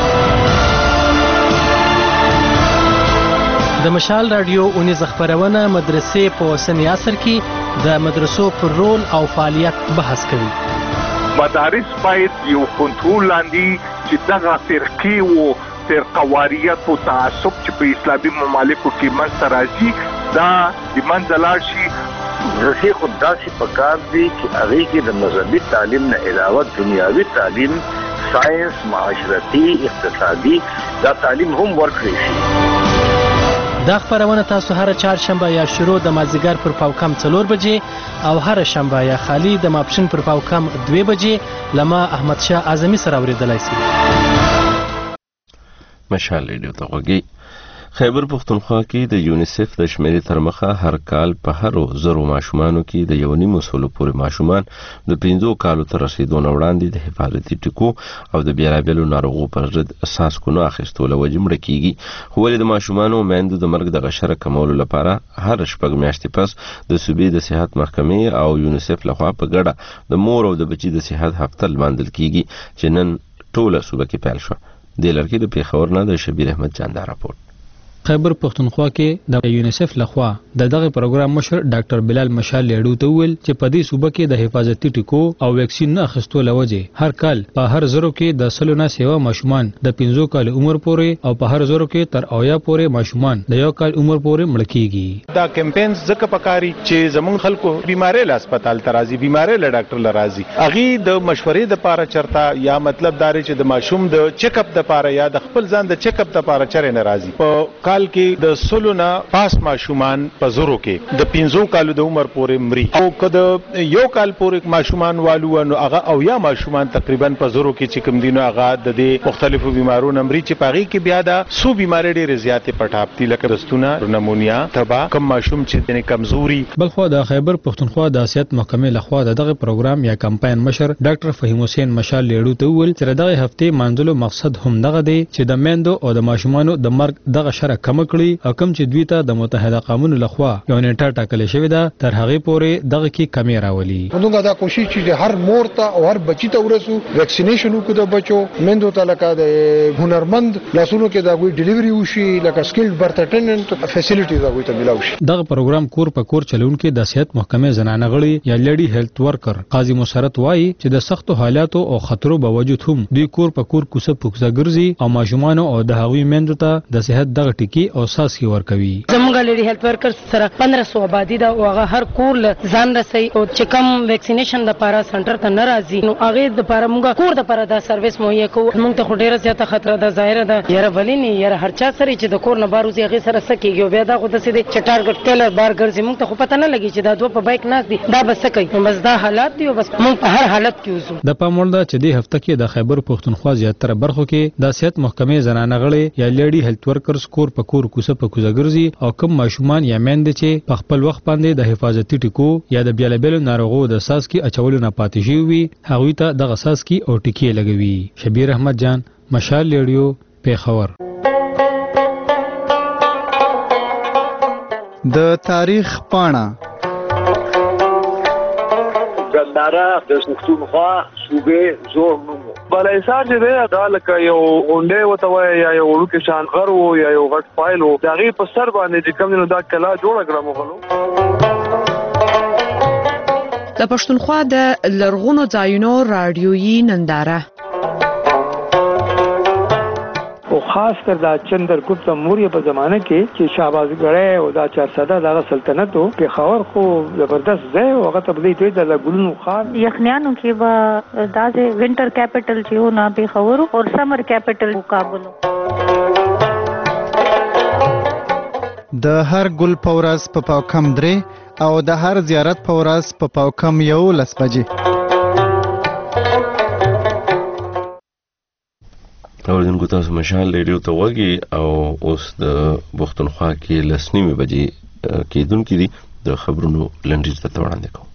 Speaker 21: د مشال رادیو اونیز خبرونه مدرسې په اوسنی عصر کې د مدرسو پر رول او فعالیت بحث کوي.
Speaker 23: مدارس باید یو کنټرول لاندې چې دغه فرقې او فرقواریت او تعصب چې په اسلامي ممالکو کې منځته راځي دا د منځه لاړ شي.
Speaker 24: مدرسې خو داسې پکار دي چې هغې کې د مذهبي تعلیم نه علاوه دنیاوي تعلیم، ساینس، معاشرتي، اقتصادي دا تعلیم هم ورکړی شي.
Speaker 21: دا خبرونه تاسو هر چهارشنبه یا شروع د مازدیګر پر پاوکم څلور بجې او هر شنبه یا خالی د ماپښین پر پاوکم دوه بجې لما احمد شاه اعظمي سره اوریدلای شئ.
Speaker 1: مشال ریډیو ته غوږی. خیبر پښتونخوا کې د یونیسف د شمیرې تر مخه هر کال په هرو زرو ماشومانو کې د یو نیم سلو پورې ماشومان د پنځو کالو تر رسیدو نه وړاندې د حفاظتي ټکو او د بیلابیلو ناروغو پر ضد ساسکونو اخیستو له وجې مړه کیږي. خو ولې د ماشومانو میندو د مرګ د غشره کمولو لپاره هر شپږ میاشتې پس د صوبې د صحت محکمې او یونیسف لخوا په ګډه د مور او د بچي د صحت هفته لمانځل کیږي چې نن ټوله صوبه کې پیل شوه. د لړکې د پیښور نه د شبیر احمد جان دا راپورټ.
Speaker 25: خیبر پښتونخوا کې د یونیسف لخوا د دغه پروګرام مشر ډاکټر بلال مشال لیډو ته ویل چې په دې صوبه کې د حفاظتي ټکو او ویکسین نه اخیستو لوجه هر کال په هر زرو کې د سلونه سیوا ماشومان د پنځو کال عمر پورې او په هر زرو کې تر اویا پورې ماشومان د یو کال عمر پورې مړ کیږي.
Speaker 26: دا کمپاینز ځکه پکاري چې زمون خلکو بیماری له هسپتال ته راځي، بیماری له ډاکټر له راځي، اغه د مشورې د پاره چرتا یا مطلب داري چې د ماشوم د چیک اپ د پاره یا د خپل ځان د چیک اپ د پاره چره نه راځي. په کال کې د سلونه پاس ماشومان په زرو کې د پنځو کالو د عمر پورې مري او کله یو کال پورې ماشومان والو نو هغه او یا ماشومان تقریبا په زرو کې چې کوم دینو هغه د دې مختلفو بیمارونو مري چې پاغي کې بیا دا سو بیماری ډېرې زیاتې پټاپتي لکه دستونه، نمونیا، تبا کم ماشوم چې د کمزوري.
Speaker 25: بلخو د خیبر پښتونخوا د صحت محکمې لخوا دغه پروګرام یا کمپاین مشر ډاکټر فهیم حسین مشال لیډو ته ویل چې دغه هفته مانځلو مقصد هم دغه دی چې د میندو او د ماشومانو د مرګ دغه شره کم کړي او کوم چې دوی ته د متحده قومونو لخوا یو نیټه ټاکل شوې ده تر هغه پورې دغه کې کمی راولي.
Speaker 27: موږ دا کوشش چې هر مور ته او هر بچی ته ورسو ویکسینیشن وکړو د بچو میندو ته لکه د هنرمند لاسونو کې دا وی ډیلیوري وشي لکه سکیلډ برث اټینډنټ فیسیلیټیز هغه ته ملاوي شي. دغه پروګرام کور په کور چلونکو د صحت محکمې زنانه غړي یا لیډي هیلث ورکر قاضي مسرت وایي چې د سختو حالاتو او خطرو باوجود هم دوی کور په کور کوڅه پوکزه ګرځي او ماشومان او د هغوی میندو ته د صحت دغه ټکی او ساسي ورکوي.
Speaker 28: زموږ لیډي هیلث ورکرز سره پندرہ سو آبادی دا او هغه هر کور له ځان رسي او چې کوم ویکسینیشن د پارا سنټر ته ناراضي نو هغه د پارا موږ کور د پارا دا سرویس مهیا کوو. موږ ته ډیره زیاته خطر ده ظاهر ده یاره ولینی یاره هر چا سره چې د کور نه باروزي هغه سره سکیږي بیا دا خو د سیده چې ټارګټ ټیلر بار ګرځي موږ ته خو پته نه لګي چې دا دوه په بایک ناس دي دا بس کوي بس دا حالات دي بس موږ په هر حالت کې وزو.
Speaker 25: د پاموړ ده چې د هفته کې د خیبر پښتونخوا زیاتره برخو کې د صحت محکمې زنانه غړي یا لیډي هیلث ورکرز کور په کور کوڅه په کوڅه ګرځي او کوم ماشومان یا میندې چې په خپل وخت باندې د حفاظتي ټکو یا د بیلابیلو ناروغو د ساسکي اچولو نه پاتې شوي وي هغوی ته دغه ساسکي او ټکي لګوي. شبیر احمد جان مشال لیډیو پیښور.
Speaker 7: د تاریخ پاڼه
Speaker 29: ګنداره د پښتونخوا صوبې زوړ نوم بلایسار چې دی دا لکه یو غونډې ورته وایي یا یو وړوکی شان غر و یا یو غټ فایل و د هغې په سر باندې چې کوم دی نو دا کلا جوړه کړه مغلو.
Speaker 30: د پښتونخوا د لرغونو ځایونو راډیویي ننداره
Speaker 31: او خاص کر دا چندرګوپت موریه په زمانه کې چې شهبازګړی او دا چارسده دغه سلطنت و پیښور خو زبردست ځای و هغه ته به دوی د ګلونو ښار
Speaker 32: یخنیانو کې به داسې وینټر کیپټل چې و نه پیښور او سمر کیپټل کابل.
Speaker 7: د هر ګل په ورځ په پاوکم درې او د هر زیارت په ورځ په پاوکم یولس بجې.
Speaker 1: اوریدونکو تاسو مشال ریډیو ته وګورئ او اوس د پښتونخوا کې لس نیمې بجې کېدونکې دي د خبرونو لنډیز درته وړاندې کوم.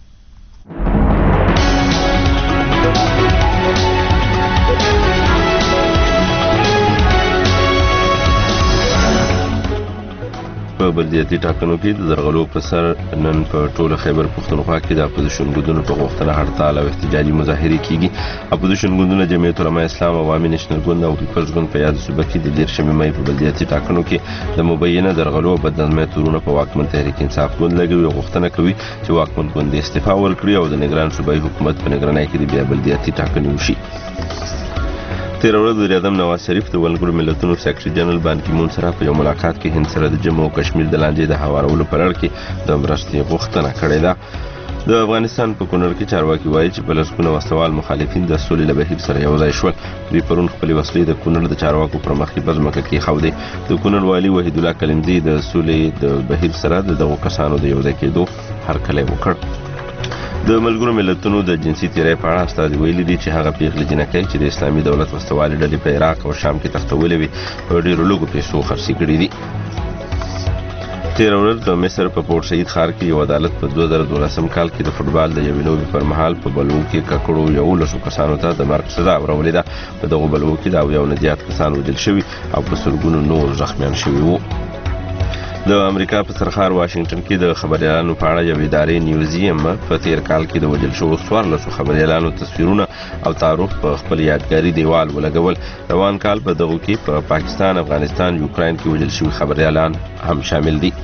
Speaker 1: په بلدیاتي ټاکنو کې د درغلو په سر نن په ټوله خیبر پښتونخوا کې د اپوزیشن ګوندونو په غوښتنه هړتال او احتجاجي مظاهرې کیږي. اپوزیشن ګوندونه جمعیت علماء اسلام، عوامي نېشنل ګوند او پیپلز ګوند په یاد صوبه کې د دیرشمې مې په بلدیاتي ټاکنو کې د مبینه درغلو او بدنامۍ تورونه په واکمن تحریک انصاف ګوند لګوي او غوښتنه کوي چې واکمن ګوند استعفا ورکړي او د نگران صوبایي حکومت په نگرانۍ کې د بیا بلدیاتي ټاکنې وشي. تیر ورځ وزیر اعظم نواز شریف د ملګرو ملتونو سیکرټري جنرال بان کی مون سره په یو ملاقات کې هند سره د جموں او کشمیر د لانجې د هوارولو په اړه کې د مرستې غوښتنه کړې ده. د افغانستان په کونړ کې چارواکي وایي چې په لسګونه وسلوال مخالفین د سولې له بهیر سره یو ځای شول. دوی پرون خپلې وسلې د کونړ د چارواکو پر مخې په ځمکه کېښودې. د کونړ والي وحید الله کلمزي د سولې د بهیر سره د دغو کسانو د یو ځای کېدو هرکلی وکړ. د ملګرو ملتونو د جنسي تیرۍ په اړه استازي ویلي دي چې هغه پیغلې جنکۍ چې د اسلامي دولت وسلوالې ډلې په عراق او شام کې تښتولې وي په ډېرو لږو پیسو خرڅې کړي دي. تېره ورځ د مصر په پورت سعید ښار کې یو عدالت په دوه زره دولسم کال کې د فوټبال د یوې لوبې پر مهال په بلوو کې ککړو یولسو کسانو ته د مرګ سزا ورولې ده. په دغو بلوو کې د اویاو نه زیات کسان وژل شوي او په سلګونو نور زخمیان شوي وو. د امریکا په سرخار واشنگټن کې د خبريالانو په اړه یو ادارې نیوزیم په تیر کال کې د وژل شوو څوارلسو خبريالانو تصویرونه او تعارف په خپل یادګاري دیوال ولګول. روان کال په دغو کې په پا پاکستان، افغانستان، یوکراین کې وژل شوي خبريالان هم شامل دي.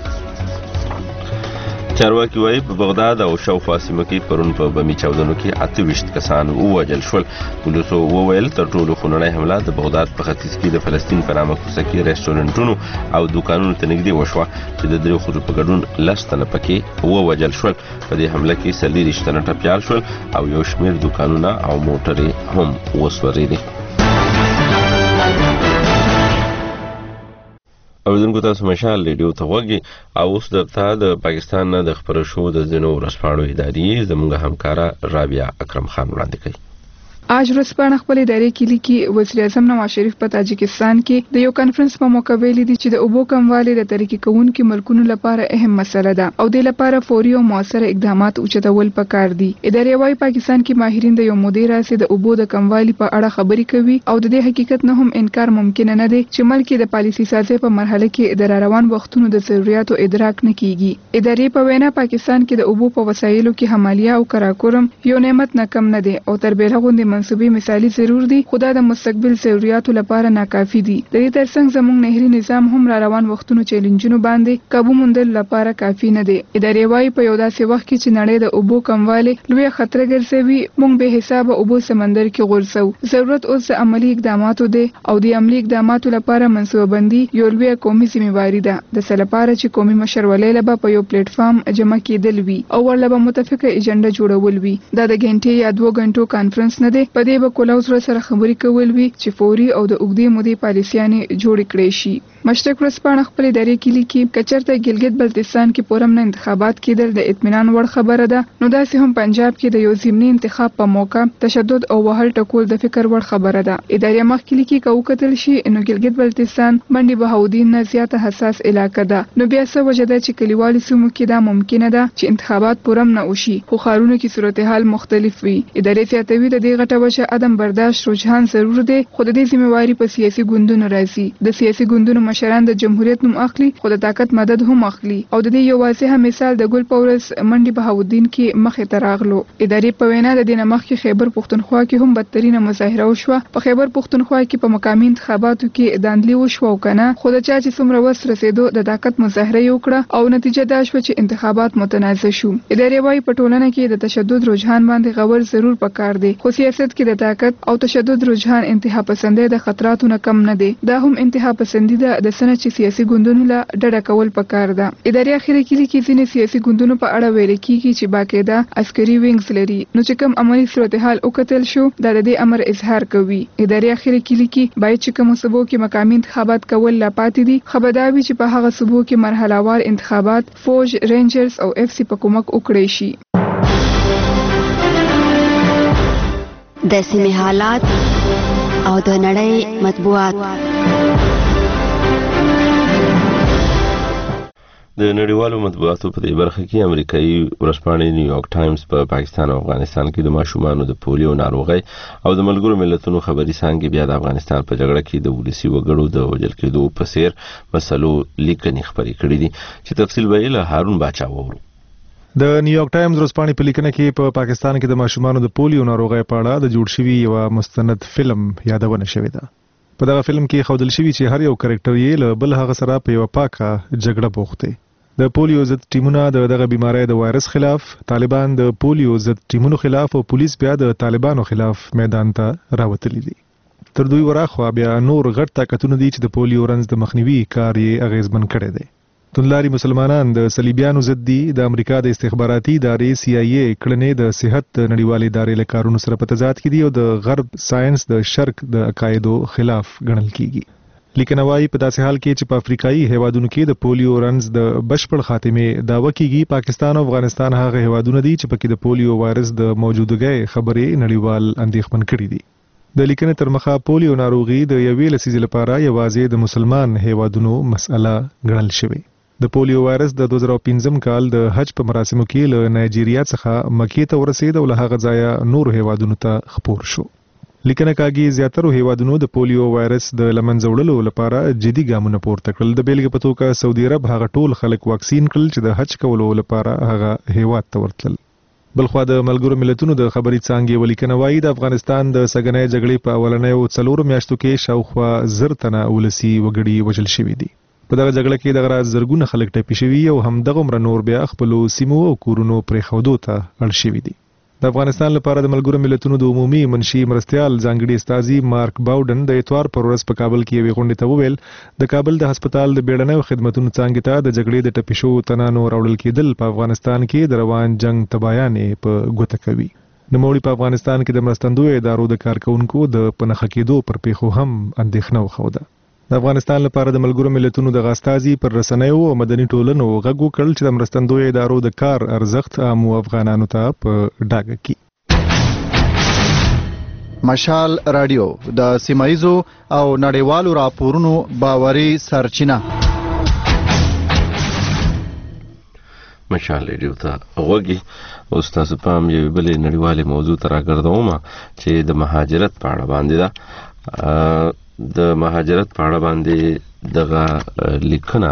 Speaker 1: چارواکي وایي په بغداد او شاوخوا سیمو کې پرون په بمي چاودنو کې اته ویشت کسان ووژل شول. پولیسو وویل تر ټولو خونړۍ حمله د بغداد په ختیځ کې د فلسطین په نامه کوڅه کې ریسټورانټونو او دوکانونو ته نږدې وشوه چې د درې ښځو په ګډون لس تنه پکې ووژل شول. په دې حمله کې څلېرویشت تنه ټپیان شول او یو شمېر دوکانونه او موټرې هم وسوځېدې. اوریدونکو تاسو مشال ریډیو ته غوږی او اوس درته د پاکستان نه د خبرو شو د ځینو ورځپاڼو ادارې زموږ همکاره رابعه اکرم خان وړاندې کوي.
Speaker 3: آج ورځپاڼه خپل ادارې کې لیکي وزیر اعظم نواز شریف په تاجکستان کې د یو کانفرنس په موقع ویلي دي چې د اوبو کموالی د ترقی کوونکو ملکونو لپاره اهم مسله ده او د لپاره فوري او موثر اقدامات اوچتول پکار دي. ادارې وايي پاکستان کې ماهرین د یو مودې راځي د اوبو د کموالی په اړه خبرې کوي او د دې حقیقت نه هم انکار ممکن نه دی چې ملک د پالیسي سازي په مرحله کې د روان وختونو د ضرورتو ادراک نه کیږي. ادارې په وینا پاکستان کې د اوبو په وسایلو کې حمالیا او کراکورم یو نعمت نه کم نه دی او تر بیره غوندي منسوبي مثالی ضرور دي خو د مستقبل ضرورتو لپاره ناکافي دي. د دې ترڅنګ زموږ نهري نظام هم را روان وختونو چیلنجونو باندې قابو موندل لپاره کافي نه دی. ادارې وايي په یو داسې وخت کې چې نړۍ د اوبو کموالی لوی خطر ګرځوي موږ به حساب اوبو سمندر کې غورځو. ضرورت اوس د عملی اقداماتو دی او د عملی اقداماتو لپاره منصوبه بندي یو لوی قومي ذمہواری ده. د څه لپاره چې قومي مشرولۍ لپاره په یو پلیټ فارم جمع کېدل وي او ورلبه متفقه ایجنډا جوړول وي. دا د غنټې یا دوه غنټو کانفرنس نه دی. په دې به کلاوز سره خبرې کول وی چې فوري او د اوږدې مودې پالیسیانې جوړ کړي شي. مشرق ورځپاڼه خپل ادارې کې لیکي کچرته ګلګت بلتستان کې پورم نه انتخابات کېدل د اطمینان وړ خبره ده نو داسې هم پنجاب کې د یو ضمني انتخاب په موقع تشدد او وهل ټکول د فکر وړ خبره ده. ادارې مخکې لیکي که وکتل شي نو ګلګت بلتستان منډي بهاودین نه زیاته حساس علاقه ده. نو بیا څه وجه ده چې کلیوالي سیمو کې دا ممکنه ده چې انتخابات پورم نه وشي خو ښارونو کې صورتحال مختلف وي. ادارې زیاتوي د دې غټه وجه عدم برداشت رجحان ضرور دی خو د دې ذمہواری په سیاسي ګوندونو راځي. د سیاسي ګوندونو مشران د جمهوریت نوم اخلي خو د طاقت مدد هم اخلي او د دې یو واضح مثال د ګل پورس منډي بهاودین کې مخې ته راغلو. ادارې په وینا د دینه مخکې خیبر پښتونخوا کې هم بدترینه مظاهره وشوه. په خیبر پښتونخوا کې په مقامي انتخاباتو کې داندلي وشو او کنه خو د چا چې څومره وس رسیدو د طاقت مظاهره یې وکړه او نتیجه دا شوه چې انتخابات متنازع شو. ادارې وايي په ټولنه کې د تشدد رجحان باندې غور ضرور پکار دی خو سیاست کې د طاقت او تشدد رجحان انتها پسندي د خطراتو نه کم نه دی. دا هم انتها پسندي ده د سنه چې سیاسي ګوندونو له ډډه کول پکار ده. ادارې اخیری کې لیکي ځینې سیاسي ګوندونو په اړه ویل کیږي چې باقاعده عسکري وینګز لري نو چې کوم عملی صورتحال وکتل شو دا د دې امر اظهار کوي. ادارې اخیری کې لیکي باید چې کوم صوبو کې مقامي انتخابات کول لا پاتې دي خبرداري چې په هغه صوبو کې مرحله وار انتخابات فوج رینجرز او اف سی په کومک وکړي شي.
Speaker 4: د سیمې حالات او د نړۍ مطبوعات.
Speaker 1: د نړیوالو مطبوعاتو په دې برخه کې امریکایي ورځپاڼې نیویارک ټایمز په پاکستان او افغانستان کې د ماشومانو د پولیو ناروغي او د ملګرو ملتونو خبري څانګې بیا د افغانستان په جګړه کې د ولسی وګړو د وژل کېدو په څیر مسلو لیکنې خبرې کړې دي چې تفصیل به له هارون باچا وورو.
Speaker 6: د نیویارک ټایمز ورځپاڼې په لیکنه کې په پا پاکستان کې د ماشومانو د پولیو ناروغي په اړه د جوړ شوی یو مستند فلم یادونه شوې ده. په دغه فلم کې ښودل شوی چې هر یو کریکټر یې له بل هغه سره په یو پاکه جګړه بوخت دی. د پولیو ضد ټیمونه د دغه بیماری د وایرس خلاف، طالبان د پولیو ضد ټیمونو خلاف او پولیس بیا د طالبانو خلاف میدان ته راوتلي دي. تر دوی وراخوا بیا نور غټ طاقتونه دي چې د پولیو رنځ د مخنیوي کار یې اغیزمن کړی دی. توندلاري مسلمانان د صلیبیانو ضد دي. د امریکا د استخباراتي ادارې سی آی ای کړنې د صحت نړیوالې ادارې له کارونو سره په تضاد کې دي او د غرب ساينس د شرق د عقایدو خلاف ګڼل کیږي. لیکنه وايي په داسې حال کې چې په افریقایي هیوادونو کې د پولیو رنځ د بشپړ خاتمه داوا کیږي، پاکستان او افغانستان هغه هیوادونه دي چې پکې د پولیو وایرس د موجودګۍ خبرې نړیوال اندېښمن کړي دي. د لیکنې تر مخه پولیو ناروغي د یوې لسیزې لپاره یوازې د مسلمان هیوادونو مسأله ګڼل شوې. د پولیو وایرس د دوه زره پنځم کال د حج په مراسمو کې له نایجیریا څخه مکې ته ورسید او له هغه ځایه نور هیوادونو ته خپور شو. لیکنه کاږي زیاتره هیوادونو د پولیو وایرس د لمنځه وړلو لپاره جدي ګامونه پورته کړل. د بیلګې په توګه سعودي عرب هغه ټول خلک واکسین کړل چې د حج کولو لپاره هغه هیواد ته ورتلل. بلخوا د ملګرو ملتونو د خبري څانګې ولیکنه وايي د افغانستان د سګنۍ جګړې په اولنیو څلورو میاشتو کې شاوخوا زر تنه ولسی وګړي وژل شوي دي. په دغه جګړه کې دغه راز زرګونه خلک ټپي شوي او همدغه نور بیا خپلو سیمو او کورونو پرېښودو ته اړ شوي دي. د افغانستان لپاره د ملګرو ملتونو د عمومي منشي مرستیال ځانګړي استازي مارک باوډن د اتوار پر ورځ په کابل کې یوې غونډې ته وویل د کابل د هسپتال د بیړنیو خدماتو څانګې ته د جګړې د ټپي شوو تنانو راوړل کېدل په افغانستان کې د روان جنگ تبایانې په ګوته کوي. نوموړي په افغانستان کې د مرستندوی ادارو د کارکونکو د پنهخه کېدو پر پیښو هم اندېښنه وښوده. د افغانستان لپاره د ملګرو ملتونو د غاستازي پر رسنیو او مدني ټولنو غږ وکړل چې د مرستندوی ادارو د کار ارزښت عام افغانانو ته په ډاګه کړي.
Speaker 7: مشال رادیو د سیمایزو او نړیوالو راپورونو باوري سرچینه.
Speaker 1: مشال رادیو ته وګورئ او تاسو پام یې بلې نړیوالې موضوع ته راګرځوم چې د مهاجرت په اړه باندې ده. د مهاجرت په اړه باندې دغه لیکنه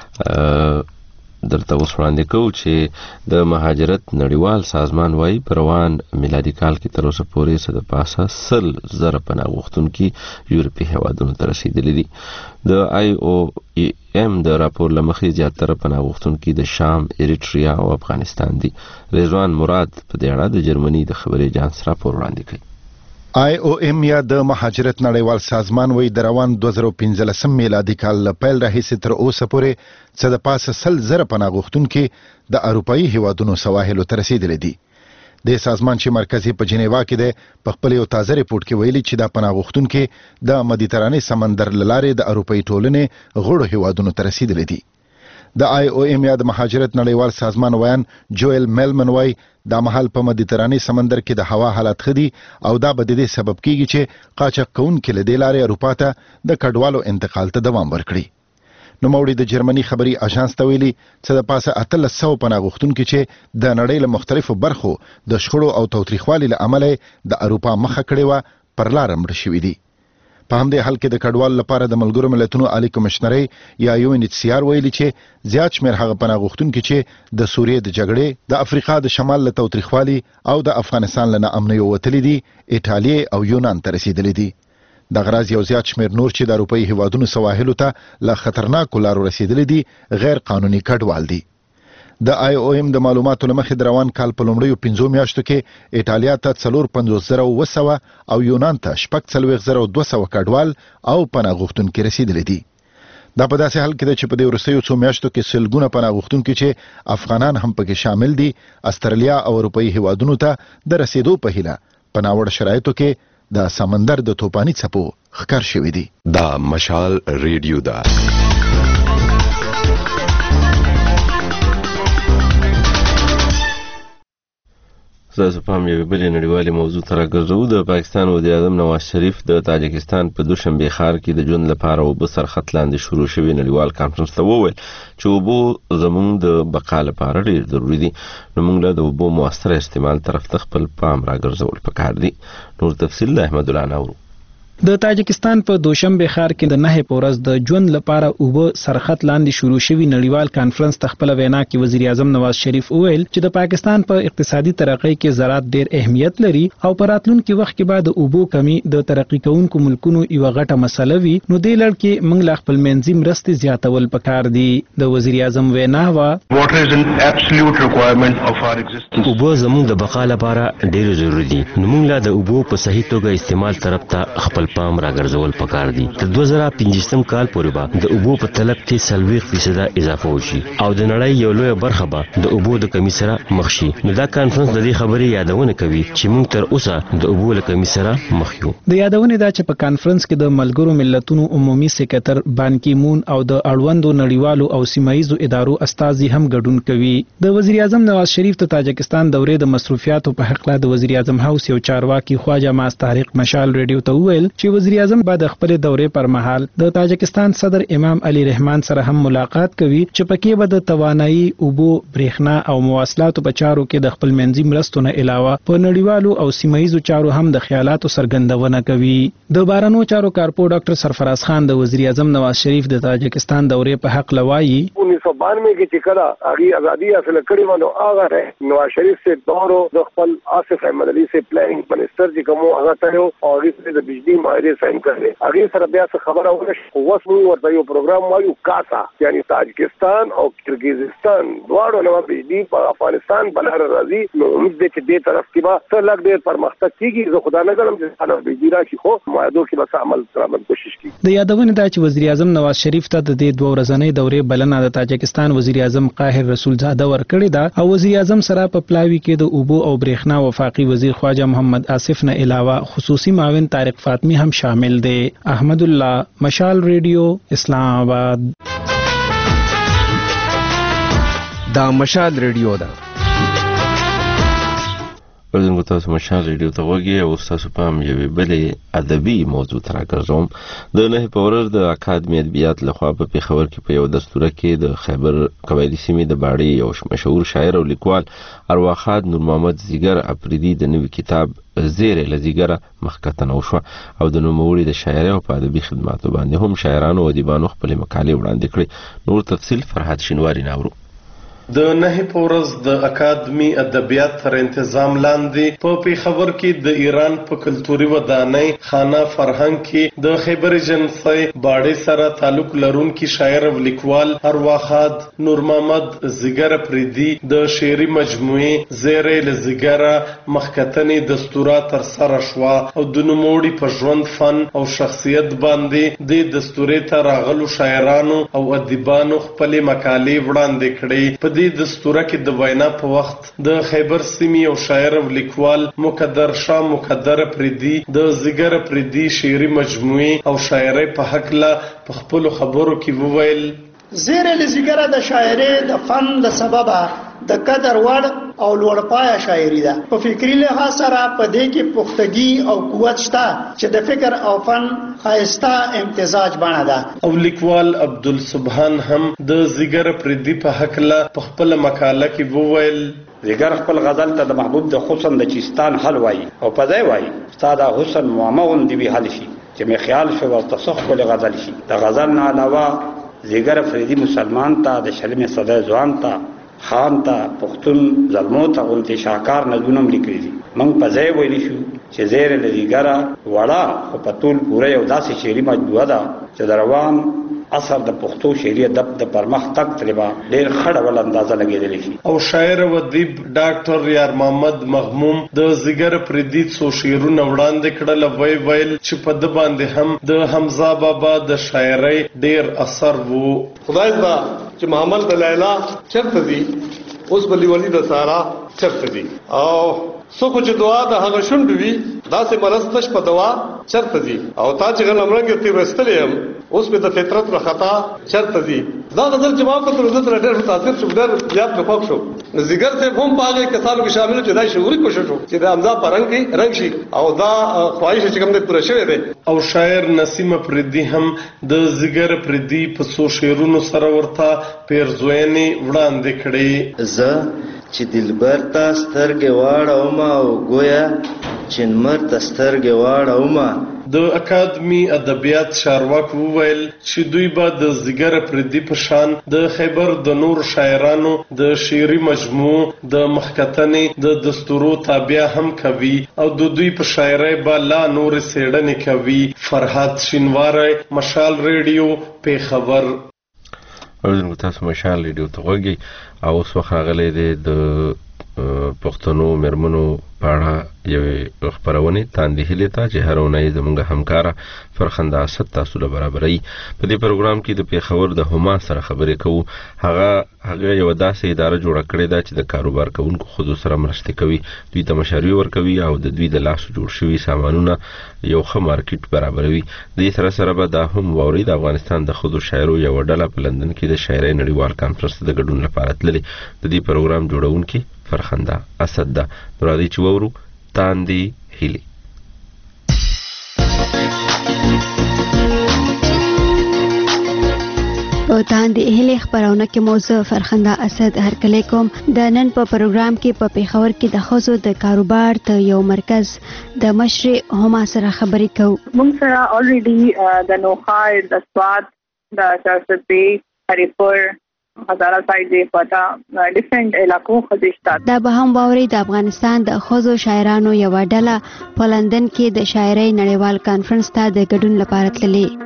Speaker 1: درته اوس وړاندې کوو چې د مهاجرت نړیوال سازمان وايي په روان میلادي کال کې تر اوسه پورې څه د پاسه سل زره پناه غوښتونکي یورپي هیوادونو ته رسیدلي دي. د آی او ای ام د راپور له مخې زیاتره پناه غوښتونکي د شام، اریټریا او افغانستان دي. رضوان مراد په دې اړه د جرمني د خبري اژانس راپور وړاندې کړی.
Speaker 8: آی او ام یا د مهاجرت نړیوال سازمان وی د روان دوه زره پنځلسم میلادي کال له پیل راهیسې تر اوسه پورې څه د پاسه سل زره پناه غوښتونکي د اروپایي هیوادونو سواحلو ته رسیدلي دي. د سازمان چې مرکزي په جنیوا کې دی په خپل یو تازه ریپورت کې ویلي چې دا پناه غوښتونکي د مدیترانې سمندر له لارې د اروپایي ټولنې غړو هیوادونو ته رسیدلي دي. د آی او ام یا د مهاجرت نړیوال سازمان ویان جوئل میلمن وای دا مهال په مدیترانې سمندر کې د هوا حالت خدي او دا به د دې سبب کیږي چې قاچاق کوونکي له دې لارې اروپا ته د کډوالو انتقال ته دوام ورکړي. نو موري د جرمني خبري اژانس ته ویلي چې د پاسه اتلس سوه پناه غوښتونکي چې د نړۍ له مختلفو برخو د شخړو او تاوتریخوالي له امله د اروپا مخه کړې وه پر لاره مړه شوي دي. په همدې حال کې د کډوال لپاره د ملګرو ملتونو عالی کمشنري یا یو ان ایچ سی آر ویلي چې زیات شمېر هغه پناه غوښتونکي چې د سوریې د جګړې، د افریقا د شمال له تاوتریخوالي او د افغانستان له ناامنیو وتلي دي، ایټالیا او یونان ته رسیدلي دي. د غراض یو زیات شمېر نور چې د اروپایي هیوادونو سواحلو ته له خطرناکو لارو رسیدلي دي غیر قانوني کډوال دي. د آی او ام د معلوماتو له مخې د روان کال په لومړیو پنځو میاشتو کې ایټالیا ته څلور پنځوس زره اوه سوه او یونان ته شپږ څلوېښت زره دوه سوه کډوال او پناه غوښتونکي رسیدلي دي. دا په داسې حال کې ده چې په دې وروستیو څو میاشتو کې سلګونه پناه غوښتونکي چې افغانان هم پکې شامل دي استرالیا او اروپایي هیوادونو ته د رسیدو په هیله په ناوړه شرایطو کې د سمندر د توپاني څپو ښکار شوي دي.
Speaker 9: دا مشال ریډیو ده.
Speaker 1: ستاسو په هم یوې بلې نړیوالې موضوع ته راګرځو. د پاکستان وزیر اعظم نواز شریف د تاجکستان په دوشنبه ښار کې د ژوند لپاره اوبه سرخط لاندې شروع شوی نړیوال کانفرنس ته وویل چې اوبه زموږ د بقا لپاره ډېر ضروري دي، نو موږ له د اوبو مؤثر استعمال طرف ته خپل پام راګرځول پکار دي. نور تفصیل د احمد الله نورو.
Speaker 5: د تاجکستان په دوشنبه ښار کې د نه په ورځ د ژوند لپاره اوبه سرخط لاندې شروع شوی نړیوال کانفرنس ته خپل وینا کې وزیر اعظم نواز شریف وویل چې د پاکستان په پا اقتصادي ترقۍ کې زراعت ډېر اهمیت لري او په راتلونکي وخت کې به د اوبو کمی د ترقی کوونکو ملکونو یو غټه مسله وي، نو دې لړ کې موږ لا خپل منځي مرستې زیاتول پکار دي. د وزیر اعظم وینا وا
Speaker 10: اوبه زموږ د بقا لپاره ډېر ضروري دي، نو موږ لا د اوبو په صحیح توګه استعمال طرف ته خپل پام راګرځول پکار دي. د دوه زره پنځم کال پورې به د اوبو په طلب کې څلوېښت فیصده اضافه وشي او د نړۍ یو لویه برخه به د اوبو د کمی سره مخ شي. نو دا کانفرنس د دې خبرې یادونه کوي چې موږ تر اوسه د اوبو له کمی سره مخ یو.
Speaker 5: د یادونه دا چې په کانفرنس کې د ملګرو ملتونو عمومي سکرټر بان کی مون او د اړوندو نړیوالو او سیمایي ادارو استازي هم ګډون کوي. د وزیر اعظم نواز شریف ته تاجکستان دورې د مصروفیاتو په حق له د وزیر اعظم هاوس یو چارواکي خواجه ماس طارق مشال ریډیو ته وویل چې وزیر اعظم بعد خپل دورې پر مهال د تاجکستان صدر امام علي رحمان سره هم ملاقات کوي چې پکې به د توانایي اوبو برېښنا او مواصلاتو په چارو کې د خپل منځي مرستو نه علاوه په نړیوالو او سیمایي چارو هم د خیالاتو څرګندونه کوي. د بارانو چارو کارپو ډاکټر سرفراز خان د وزیر اعظم نواز شریف د تاجکستان دورې په حق لوایي
Speaker 22: انیس سو بانوے کې چې کله هغه ازادي حاصل کړې و نو هغه نواز شریف سے دورو د خپل آصف احمد علي سے پلانینګ منسٹر چې کوم هغه ته او هغه د بجلی معاهده ساين کړل. هغه سره بیا څه خبره ورشه اوس موږ ورته یو پروګرام وایو کاسا، یعنی تاجکستان او کرغیزستان دواړو نو بجلی په افغانستان بلاره راځي. نو موږ دې چې دې طرف کې به څه لګ دې پرمختګ کیږي. زه خدا نه غواړم چې انا بجلی راشي، خو معاهدو کې به عمل ترامن کوشش کوي.
Speaker 5: د یادونه دا چې وزیر اعظم نواز شریف ته د دې دوه ورځنۍ دورې بلنه د تاجکستان وزیر اعظم قاهر رسول زاده ورکړې ده او وزیر اعظم سره په پلاوي کې د اوبو او برېښنا وفاقي وزیر خواجه محمد آصف نه علاوه خصوصي معاون طارق فاطمی هم شامل دي. احمد الله، مشال ریډیو، اسلام آباد.
Speaker 11: دا مشال ریډیو ده.
Speaker 1: ورځنګو تاسو مشال ریډیو ته وګورئ او تاسو په هم یوې بلې ادبي موضوع ته راګرځوم. د نه په ورځ د اکاډمي ادبیات لخوا په پیښور کې په یو دستوره کې د خیبر قبایلي سیمې د باړې یو مشهور شاعر او لیکوال ارواخاد نور محمد زیګر اپریدي د نوي کتاب زیرې لزیګره مخکتنه وشوه او د نوموړي د شاعرۍ او په ادبي خدماتو باندې هم شاعرانو او ادیبانو خپلې مقالې وړاندې کړې. نور تفصیل فرحات شینواری ناورو.
Speaker 12: د نه په ورځ د اکاډمي ادبیات تر تنظیم لاندې په پیښور کې د ایران په کلتوري ودانۍ خانه فرهنګ کې د خیبر ایجنسی باړې سره تعلق لرونکي شاعر او لیکوال ارواخاد نور محمد زیګر اپریدي د شعري مجموعې زیرې لزیګره مخکتنې دستوره تر سره شوه او د نوموړي په ژوند، فن او شخصیت باندې د دستورې ته راغلو شاعرانو او ادیبانو خپلې مقالې وړاندې کړې. په دې دستوره کې د وینا په وخت د خیبر سیمې او شاعر او لیکوال مقدر شاه مقدر اپریدي د زیګر اپریدي شعري مجموعې او شاعرۍ په حق له په خپل خبرو کې وویل
Speaker 13: زیرې لزیګر د شاعرۍ د فن د سببه د قدر وړ او لوړپایه شاعري ده. په فکری لحاظ سره په دې کې پختګي او قوت شته چې د فکر او فن خایسته امتزاج بڼه ده.
Speaker 12: او لیکوال عبدالسبحان هم د زیګر اپریدي په حق له په خپل مقاله کې وویل
Speaker 14: زیګر خپل غزل ته د محبوب د حسن د چیستان حل وایي او په ځای وایي ساده حسن معمون دی وی حل شي چې مې خیال شو ورته څخ کول غزل شي. د غزل نه علاوه زیګر اپریدي مسلمان ته د شلمې صدای ځوان ته خان ته پښتون زلمو ته غونډې شاکار نظمونه لیکلي دي. موږ په ځای ویلی شو چې زیرې لزیګره وړه خو په ټول پوره یو داسې شعري مجموعه ده چې د روان اثر د پښتو شعري ادب د پرمختګ تربا ډېر ښه ډول اندازه لګېدلی شي.
Speaker 12: او شاعر او ادیب ډاکټر یار محمد مغموم د زیګر اپریدي څو شعرونه وړاندې کړل. وی ویل چې په د باندې هم د حمزه بابا د شاعرۍ ډېر اثر وو.
Speaker 15: خدای دا چې محمد د لیلا چرته دي اوس بلی ولی د سارا
Speaker 2: چرته دي او څوک چې دعا د هغه شونډ وي دا سه مرستش په دعا چرته دي او تا چې غلمرنګ تی رستلې هم اوس په د فطرت را خطا چرته دي دا غزل جواب ته ورته تر ډېر متاثر شو ډېر یاد په خوښ شو زیګر ته هم پاګه کسانو کې شامل چې دا شعوري کوشش وو چې د امزا پرنګ کې رنگ شي او دا خواهش چې کوم دې پوره شوی دی
Speaker 12: او شاعر نسیم پردي هم د زیګر پردي په څو شعرونو سره ورته پیرزویني وړاندې کړي
Speaker 15: ز چې دلبر تا سترګې واړه ما او گویا چنمر تا سترګې واړه ما
Speaker 12: د اکاډمي ادبیات چارواک وویل چې دوی به د زیګر پردي په شان د خیبر د نور شاعرانو د شعري مجموعو د مخکتنې د دستورو تابع هم کوي او د دوی په شاعرۍ به لا نور څېړنې کوي. فرهاد شینواری، مشال ریډیو، پیښور.
Speaker 1: اوردونکو تاسو مشال ریډیو ته غوږی او اوس وخت راغلی دی د پښتنو مېرمنو په اړه یوې خپرونې تاندې هیلې ته چې هره اونۍ زموږ همکاره فرخنده اسد تاسو له برابروي. په دې پروګرام کې د پیښور د هما سره خبرې کوو. هغه هغه یو داسې اداره جوړه کړې ده چې د کاروبار کوونکو ښځو سره مرستې کوي، دوی ته مشاري ورکوي او د دوی د لاسو جوړ شوي سامانونه یو ښه مارکیټ برابروي. دې سره سره به دا هم واورئ د افغانستان د ښځو شاعرو یوه ډله په لندن کې د شاعرۍ نړیوال کانفرنس د ګډون لپاره تللې. د دې پروګرام جوړونکي فرخنده اسد ده. نو راځئ چې وورو تاندې هیلې.
Speaker 4: په تاندې هیلې خبرونه کې موضوع فرخنده اسد هرکلی کوم. د نن په پروګرام کې په پیښور کې د ښځو د کاروبار ته یو مرکز د مشر هما سره خبرې کوو.
Speaker 16: موږ سره الریډي د نوخار، د سوات، د چارسدې، هریپور، هزاره سایډ پتا ډیفرنٹ علاقو خدشت.
Speaker 4: دا به هم باوري د افغانستان د ښځو شاعرانو یو ډله په لندن کې د شاعرۍ نړیوال کانفرنس ته د ګډون لپاره تللې.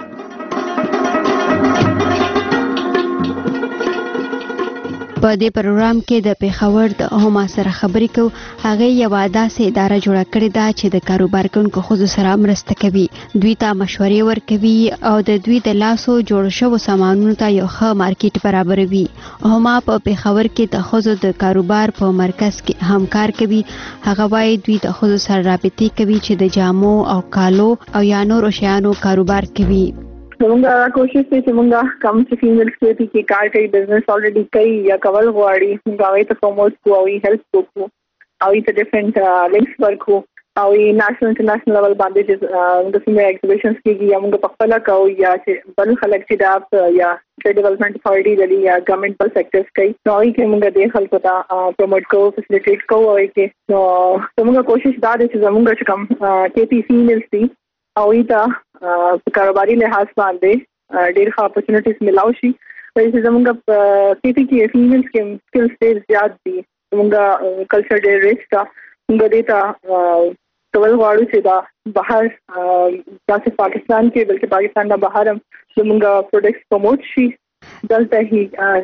Speaker 4: په دې پروګرام کې د پیښور د هما سره خبرې کوو. هغه یو داسې اداره جوړه کړې ده چې د کاروبار کوونکو ښځو سره مرسته کوي، دوی ته مشورې ورکوي او د دوی د لاسو جوړ شوو سامانونو ته یو ښه مارکیټ برابروي. هما په پیښور کې د ښځو د کاروبار په مرکز کې همکار کوي. هغه وايي دوی د ښځو سره رابطې کوي چې د جامو او کالو او یا نورو شیانو کاروبار کوي.
Speaker 16: زمونږ کوشش دی چې مونږ کم چې فیمیلز کې کې کار کوي، بزنس الریډي کوي یا کول غواړي، مونږ هغه ته پروموټ کوو او هیلپ کوو او ته ډیفرنٹ لینکس ورکو او نېشنل انټرنیشنل لیول باندې چې د سیمه ایگزیبیشنز کې یا موږ په خپل کوو یا چې بل خلک چې دا یا ټریډ ډیولپمنٹ اتھارټي دی یا ګورنمنٹ په سېکټرز کې نو یې کې موږ د خلکو ته پروموټ کوو، فیسیلیټیټ کوو او کې نو موږ کوشش دا دی چې زموږ چې کوم کې پی فیمیلز دي او ایته په کاروباري لحاظ باندې ډېر ښه اپورچونټیز ملاو شي. چې زموږ کې پی کې فیمیلز کې سکلز ډېر زیات دي، زموږ کلچر ډېر ریچ ده. موږ دې ته کول غواړو چې دا بهر داسې پاکستان کې بلکې پاکستان نه بهر هم زموږ پروډکټس پروموټ شي. دلته هی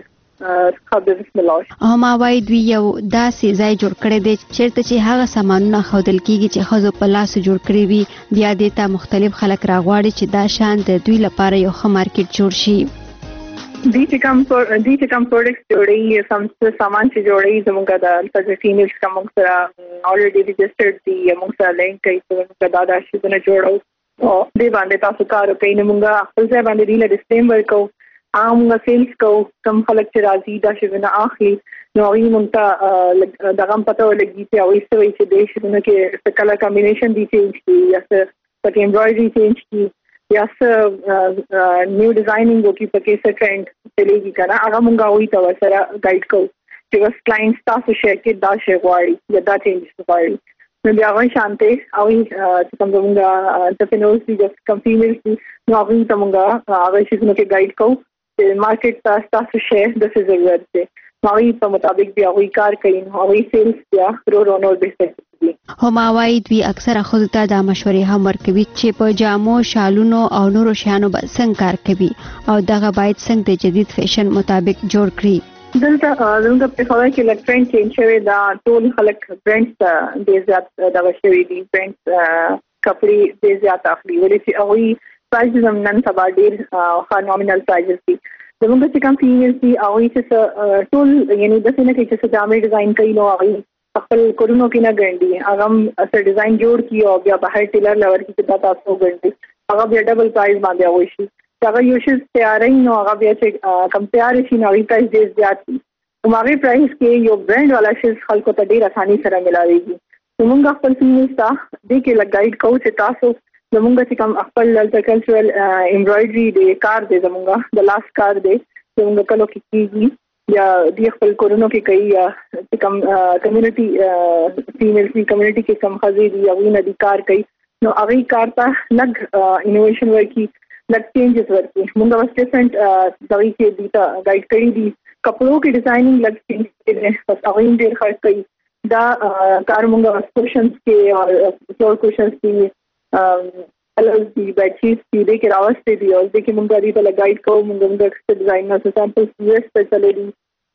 Speaker 4: هما وايي دوی یو داسې ځای جوړ کړی دی چیرته چې هغه سامانونه ښودل کیږي چې ښځو په لاس جوړ کړي وي. بیا دې ته مختلف خلک راغواړي چې دا شان د دوی لپاره یو ښه مارکیټ جوړ شي.
Speaker 16: دې چې کوم دې چې کوم پروډکټس جوړي سم سامان چې جوړي زموږ د فیمیلز کوم سره الریډي ريجسترډ دي موږ سره لینک کوي چې دا دا شي نه جوړو او دې باندې تاسو کار کوي. نو موږ خپل ځای باندې ډیله ډیسپلیم ورکو، عام سیلز کو کم خلک چې راځي دا شي نه اخلي نو وی مونږ ته دغه پته ولګي چې او ایسته وي چې د شي نه کې څه کلر کمبینیشن دي چینج کی یا څه پکې امبرايډري چینج کی یا څه نیو ډیزاینینګ وکي پکې څه ټرند چلیږي کنه هغه مونږ وی ته سره ګایډ کو چې واس کلاینټس تاسو شي کې دا شي غواړي یا دا چینج غواړي نو بیا غوښ شانته او چې کوم مونږ د فینوس دي د کمپنیز دي نو هغه ته مونږ هغه شي نو کې ګایډ کو چې مارکیټ ته تاسو شي د څه ضرورت دی نو په مطابق بیا وی کار کوي نو وی سیلز بیا رو رو نو به
Speaker 4: هما وايي دوی اکثره خود ته د مشورې هم ورکوي چې په جامو، شالونو او نورو شیانو به څنګه کار کوي او دغه باید څنګه د جدید فیشن مطابق جوړ کړي.
Speaker 16: دلته زموږ په خبره کې لک ټرند چینج شوی دا ټول خلک برانډز ډېر زیات دغه شوی دي، برانډز کپڑے ډېر زیات اخلي ولې چې هغه پرایز هم نن سبا ډېر ښه نومینل پرایز دي زمونږ چې کوم فیمیل دي او چې ټول یعنی د څه نه کې چې جامې ډیزاین کوي نو هغه خپل کورونو کې نه ګڼي، هغه اصل ډیزاین جوړ کی او بیا بهر ټیلر لور کې چې تاسو ګڼي هغه بیا ډبل پرایز باندې وای شي. هغه یو شی تیارې نو هغه بیا چې کمپیار شي نو هغه پرایز ډیر زیات وي. هغه پرایز کې یو برانډ والا شی خلکو ته ډیر اساني سره ملاويږي. زمونږ خپل فیمیل ته د کې لګایډ کوو چې تاسو زمونږ چې کوم خپل کلچرل امبرایډري د کار دی زمونږ د لاس کار دی زمونږ کلو کې کیږي یا د خپل کورونو کې کوي یا چې کوم کمیونټي فیمیل سی کمیونټي کې کوم خزي دي او نه دي کار کوي نو هغه کار ته لګ انوویشن ورکی لګ چینجز ورکی موږ واس ډیفرنٹ دغه کې دي ته گائیډ کړی دي کپړو کې ډیزاینینګ لګ چینج دي بس هغه ډیر خرڅ کوي دا کار موږ واس کوشنز کې او فلور کوشنز کې الګ دی بیڈ شیټ دې کې راوستي دي او دې کې موږ دې ته لګایډ کوو موږ موږ ډیزاینر سامپل یوس ته چلے دي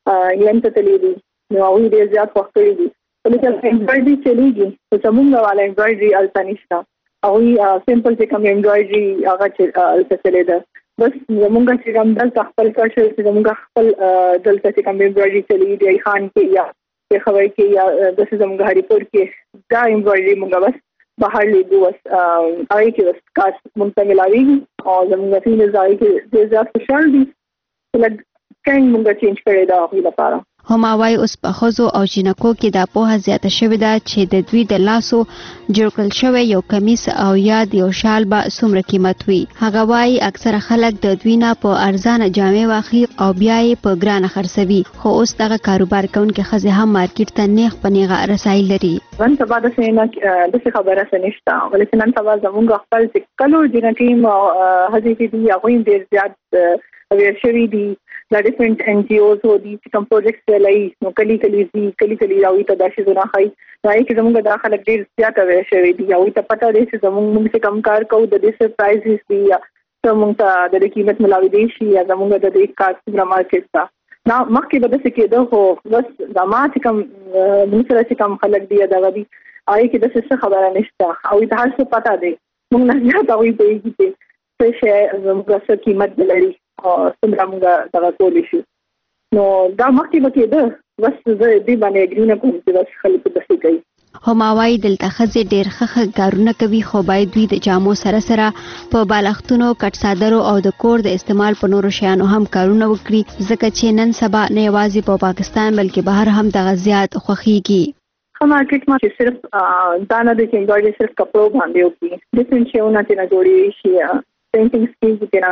Speaker 16: یم ته چلے دي نو هغه دې زیات وخت کوي دي ولې چې امبرایډري چلیږي چې موږ والا امبرایډري التنیشتا او سمپل چې کوم امبرایډري هغه چې چلے ده بس موږ چې کوم دلته خپل کړشل چې موږ خپل دلته چې کوم امبرایډري چلی دی خان کې یا په خوي کې یا د زموږ هری پور کې دا امبرایډري موږ بس بهر لیدو وس آی کې وس کار مونږ ملاوي او زموږ فین ځای کې د زیات خوشحال دي لکه څنګه موږ چینج کړی دا خو لپاره
Speaker 4: هماوای اوس په خوځو او جنکو کې د پوهه زیاته شوې ده چې د دوی د لاسو جوړ کړل شوی یو کمیس او یا د یو شال به څومره قیمت وي. هغه وايي اکثره خلک د دوی نه په ارزانه جامې واخلي او بیا یې په ګرانه خرڅوي خو اوس دغه کاروبار کوونکي ښځې هم مارکیټ ته نیغ په نیغه رسایي لري.
Speaker 16: نن سبا د سینا د څه خبره سنشتا ولې نن سبا زموږ خپل چې کلو جنټیم او هغه دي هغه ډیر زیات اویر شوی دي د ډیفرنٹ ان جی اوز او دي کوم پروجیکټس لای نو کلی کلی دي کلی کلی راوي ته داسې زونه خای راي چې زموږ د خلک ډیر زیات اویر شوی دي او ته پته دی چې زموږ موږ کم کار کوو د دې سرپرایزز دي یا زموږ ته د قیمت ملاوي دي شي یا زموږ د دې کار څخه مارکیټ ته نو مخکې به د څه کېده خو بس د ما چې کوم موږ سره چې کوم خلک دي دا غوي آی کې د څه خبره نشته او د هر څه پته دی موږ نه زیات اوی دی چې څه شي زموږ څه قیمت لري او څنګه موږ دا کولای شو نو دا مخکې به کېده بس زه دې باندې اګری نه کوم چې بس خلک د څه کوي.
Speaker 4: هماوای دلته خزې ډېر ښه کارونه کوي خو باید دوی د جامو سره سره په بالښتونو کټ صادرو او د کور د استعمال په نورو شیانو هم کارونه وکړي ځکه چې نن سبا نه یوازې په پاکستان بلکې بهر هم دغه زیات خوښیږي.
Speaker 16: خو مارکیټ ما چې صرف دا نه دی چې امبرایډري صرف کپړو باندې وکړي ډیفرنٹ شیونه چې نه جوړي شي पेंटिंग्स की जितना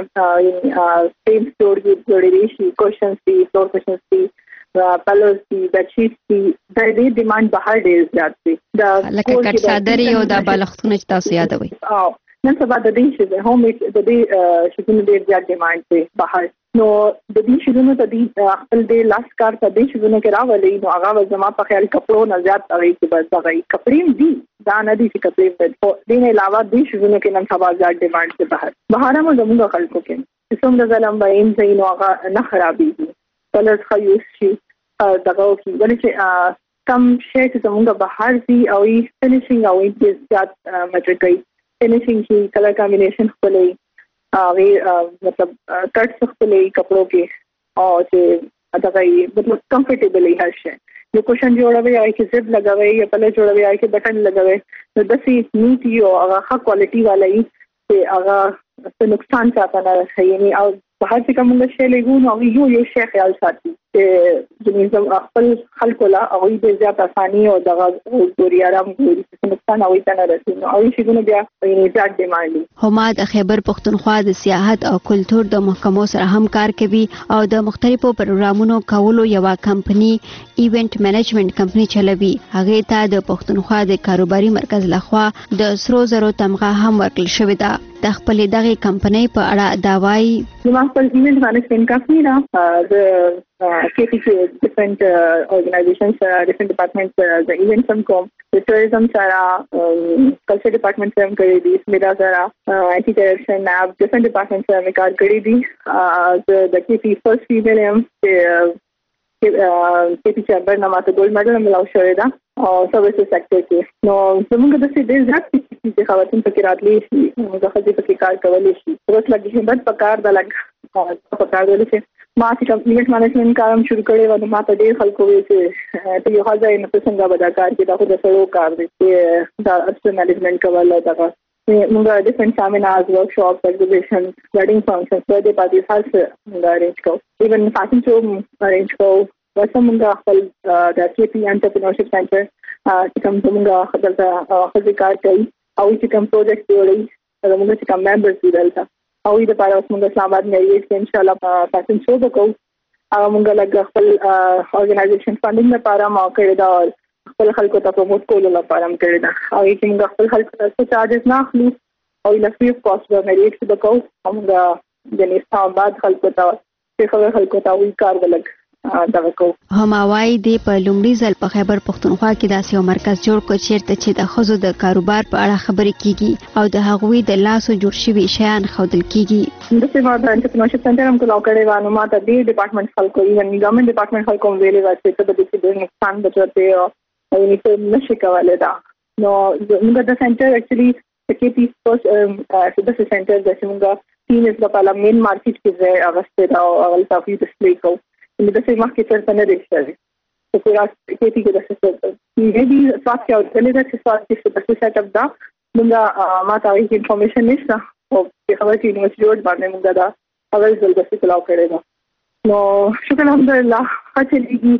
Speaker 16: फ्रेम्स जोड़ के जोड़े शी क्वेश्चंस की फ्लोर क्वेश्चंस की पलोस की बेडशीट्स की د دې ډیماند بهر ډیر زیات دی دا
Speaker 4: لکه کټ صادر یو د بالښتونو چې تاسو یادوي
Speaker 16: او نن سبا د دې شی د هوم میډ د دې شګونو ډیر زیات ډیماند دی بهر نو د دې شګونو ته د خپل د لاس کار ته د شګونو کې راولې نو هغه زما په خیال کپړو نه زیات هغه کې بس هغه کپړې دي دا نه دي چې کپړې په دې نه علاوه د شګونو کې نن سبا زیات ډیماند دی بهر بهر هم زموږ خلکو کې څومره ځلم به ایم زین او هغه نه خرابېږي کلرز خو یوز شي دغه کې ولې چې کم شی چې زموږ بهر دي او یې فینیشینګ او یې زیات مټر کوي فینیشینګ کې کلر کمبینیشن خپلې هغه مطلب کټ خپلې کپړو کې او چې دغه مطلب کمفورټیبل هر شي یو کوشن جوړوي یا کې زب لګوي یا پله جوړوي یا کې بٹن لګوي نو د سې نیټ یو هغه ښه کوالټي والا یې چې هغه څه نقصان چاته نه رسي یعنی او بهر څخه موږ شی لګو نو یو یو شی خیال ساتي چې جنیزم خپل خلکو لا او دې زیات اساني او دغه ګوري آرام ګوري چې نقصان او ته نه رسي نو او شی ګونه بیا یعنی زیات ډیماند.
Speaker 4: هما د خیبر پښتونخوا د سیاحت او کلچر د محکمو سره هم کار کوي او د مختلفو پروګرامونو کولو یو کمپنی ایونت منیجمنت کمپنی چلوي. هغه ته د پښتونخوا د کاروباري مرکز لخوا د سرو زرو تمغه هم ورکړل شوې ده. د خپل دغه کمپنی په اړه دا وایي
Speaker 16: زما خپل ایونت مینجمنت کمپنی دا د کے پی سی ډیفرنٹ اورګنایزیشنز ډیفرنٹ ډپارټمنټس د ایونت سم کوم د ټوریزم سره کلچر ډپارټمنټ سره کوي دي میرا سره انټي ټیرریشن اپ ډیفرنٹ ډپارټمنټ سره کار کوي دي د کے پی فرست فیمیل ام کے پی چیمبر نه ماته ګولډ میډل ملاو شوی دا او سرویسز سېکټر کې نو زموږ د څه ډیر زیات چې خواتین پکې راتلې شي د خځې پکې کار کولای شي اوس لګي همت پکار د لګ په کار دی چې ما چې کوم ایونت مینجمنت کارم شروع کړی و نو ما ته ډېر خلکو وی چې ته یو ځای نه څنګه به دا کار کې دا خو د سړو کار دی چې دا ارسل مینجمنت کول او دا موږ ډیفرنٹ سیمینارز ورکشاپس ایگزیبیشنز ویډینګ فنکشنز برډے پارټیز هر څه موږ ارینج کوو ایون فیشن شو ارینج کوو وسه موږ خپل د کې پی انټرپرینورشپ سنټر چې کوم موږ دلته خپل کار کوي او چې کوم پروجیکټ جوړوي دا موږ چې کوم ممبرز دي دلته او د پاره اوس موږ اسلام آباد نه یې ان شاء الله فیشن شو وکړو هغه موږ لږ خپل اورګنایزیشن فندینګ لپاره ما کړی دا خپل خلکو ته پروموټ کولو لپاره هم کړی دا او چې موږ خپل خلکو ته څه چارجز نه اخلو او له فری کاست به مریټ څه وکړو موږ د اسلام آباد خلکو ته چې خبر خلکو ته وی کار ولګ دا وکړو
Speaker 4: هماوای دی په لومړي ځل په خیبر پښتونخوا کې داسې یو مرکز جوړ کړ چیرته چې د ښځو د کاروبار په اړه خبرې کیږي او د هغوی د لاسو جوړ شوي شیان ښودل کیږي
Speaker 16: د سیمه د انټرپرینورشپ سنټر هم کولاو کړی و نو ما ته د ډپارټمنټ خلکو ایون ګورنمنت ډپارټمنټ خلکو ویلې و چې ته د دې د نقصان بچوته او یې ته نشي کولای دا نو موږ د سنټر اکچولی د کې پی پوسټ د سنټر د څنګه تین اس په اړه مین مارکیټ کې ځای اغسته دا او اول تاسو ډسپلی کو ان د سیمه کې تر څنګه دیشته په پورا کې کې د څه یې دې فاکټ او د دې څه فاکټ چې په څه سیټ اپ دا موږ ما ته هیڅ انفارمیشن نشته او په خبرې کې یونیورسيټي جوړ باندې موږ دا اول ځل د څه کلاو کړی دا نو شکر الحمدلله هڅه لګي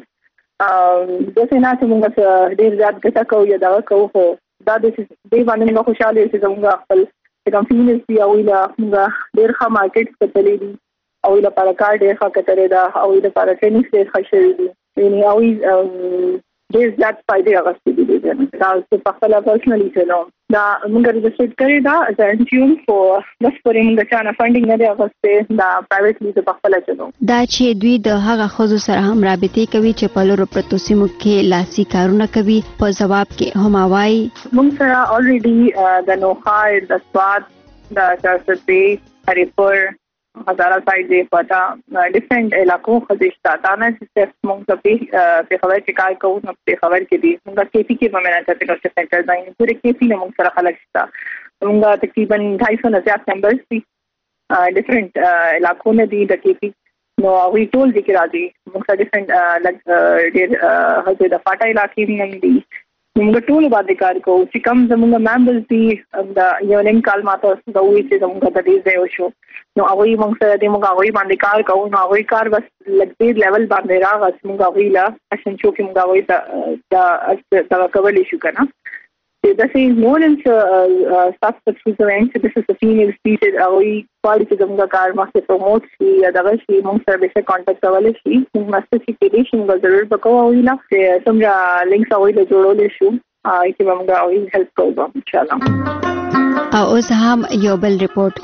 Speaker 16: د سینا چې موږ ډېر زیات ګټه کوو یا دا کوو خو دا د دې باندې موږ خوشاله چې موږ خپل کوم فینس دی او لا موږ ډېر ښه مارکیټ ته تللی دي او له لپاره کار ډېر ښه کتره دا او له لپاره ټریننګ ډېر ښه شوی دی یعنی او ډېر زیات فائدې اغستې دي دا چې په خپل پرسنلی چلو دا موږ ريجستر کړی دا از انټیوم فور د سپورینګ د چانه فاندینګ نه دی اغستې دا پرایویټلی په خپل چلو
Speaker 4: دا چې دوی د هغه خزو سره هم رابطې کوي چې په لورو پرتو سیمو کې لاسي کارونه کوي په جواب کې هماوای
Speaker 16: موږ سره الریډي د نوخای د سواد د چارسدې هریپور هزاره سایډ دی پتا ډیفرنٹ علاقو خدشتا تا نه صرف موږ په په خبر کې کار کوو نو په خبر کې دي موږ کې پی کې په مننه ته د سنټر ځای پورې کې پی نه موږ سره خلک شتا موږ تقریبا ढाई सौ نه زیات ممبرز دي ډیفرنٹ علاقو نه دي د کې پی نو وی ټول ذکر راځي موږ سره ډیفرنٹ لګ ډېر هغه د فاټا علاقې نه دي موږ ټول باندې کار کوو چې کوم زموږ ممبرز دي دا یو لنک کال ماته دا وی چې زموږ د دې ځای وشو نو هغه موږ سره د موږ هغه باندې کار کوو نو هغه کار بس لګ لیول باندې راغس موږ هغه لا عشان شو کې موږ هغه دا دا کولې شو کنه دا سي مور ان سټاف سپیسیفیکیشن چې د سفینل سپیسیز او ای پاړي چې موږ کار مخه پروموټ شي یا دا شي موږ سره به کانټیکټ کولای شي موږ ماستفیکیشن به ضرور وکړو او لا چې څنګه لینکس او له جوړول شو آی چې موږ او هیلپ کوو ان شاء الله
Speaker 4: او اوس هم یو بل ریپورت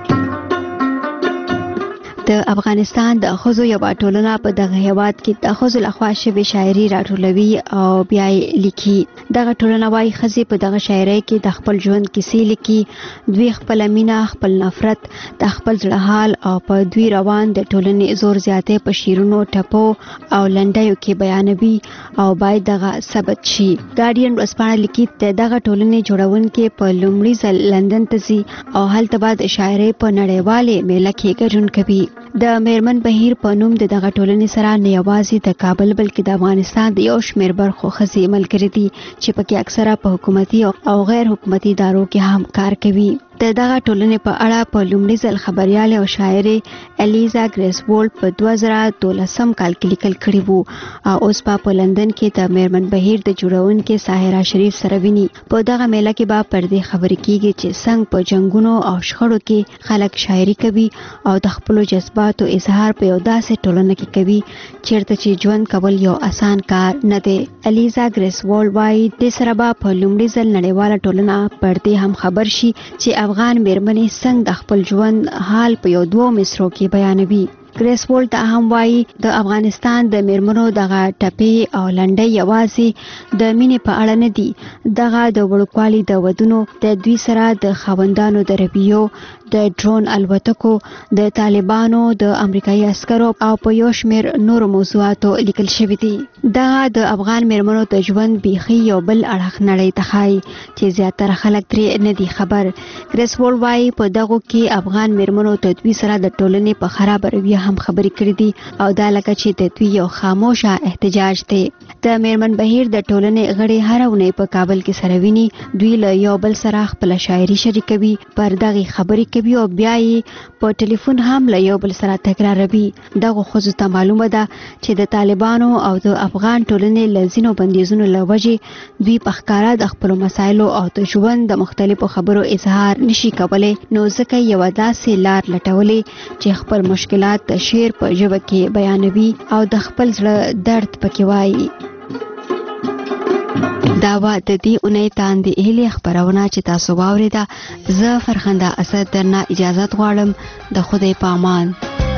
Speaker 4: د افغانستان د خزو یو ټولنه په دغه هیواد کې د خزو لخوا شوی شاعري راټولوي او بیا لیکي دغه ټولنه وايي خزي په دغه شاعري کې د خپل ژوند کیسې لیکي دوی خپل مینا خپل نفرت د خپل ځړ حال او په دوی روان د ټولنې زور زیاتې په شیرونو ټپو او لنډیو کې بیانوي او باید دغه ثبت شي ګارډین ورسپانه لیکي ته دغه ټولنې جوړونکې په لومړي ځل لندن ته ځي او هلته بعد شاعري په نړیواله میله کې ګډون کوي د میرمن بهیر په نوم د دغه ټولنې سره نه یوازې د کابل بلکې د افغانستان د یو شمېر برخو خزي ملګري دي چې پکې اکثره په حکومتي او غیر حکومتي ادارو کې هم کار کوي د دغه ټولنې په اړه په لومړي ځل خبريال او شاعره الیزا ګریسوولډ په دوه زره دولسم کال کې لیکل کړي وو او اوس په لندن کې د میرمن بهیر د جوړونکو ساحره شریف سره ویني په دغه میله کې به پر دې خبرې کیږي چې څنګه په جنگونو او شخړو کې خلک شاعري کوي او د خپل جذباتو اظهار په یو داسې ټولنه کې کوي چیرته چې ژوند کول یو اسان کار نه دی الیزا ګریسوولډ وايي د سره به په لومړي ځل نړیواله ټولنه پر دې هم خبر شي چې افغان میرمنې څنګه د خپل ژوند حال په یو دوه مصرو کې بیانوي ګریس وولټ هم وایي د افغانستان د میرمنو دغه ټپي او لنډۍ یوازې د مینې په اړه نه دي، دغه د وړوکوالي د ودونو د دوی سره د خاوندانو د رویو، د ډرون الوتکو، د طالبانو، د امریکایي عسکرو او په یو شمېر نورو موضوعاتو لیکل شوي دي. دغه د افغان میرمنو د ژوند بیخي یو بل اړخ نړۍ ته ښایي چې زیاتره خلک ترې نه دي خبر. ګریس وولټ وایي په دغو کې افغان میرمنو د دوی سره د ټولنې په خراب رویه هم خبرې کړې دي او دا لکه چې د دوی یو خاموشه احتجاج دی. د میرمن بهیر د ټولنې غړي هر اونۍ په کابل کې سره ویني، دوی له یو بل سره خپل شاعري شریکوي، پر دغه خبرې کوي او بیا یې په ټلیفون هم له یو بل سره تکراروي. دغه ښځو ته معلومه ده چې د طالبانو او د افغان ټولنې له ځینو بندیزونو له وجې دوی په ښکاره د خپلو مسایلو او د ژوند د مختلفو خبرو اظهار نشي کولی، نو ځکه یوه داسې لار لټولې چې خپل مشکلات د شعر په ژبه کې بیانوي او د خپل زړه درد پکې وایي. دا و د دې اونۍ تاندې هیلې خبرونه چې تاسو واورېده. زه فرخنده اسد درنه اجازت غواړم. د خدای په امان.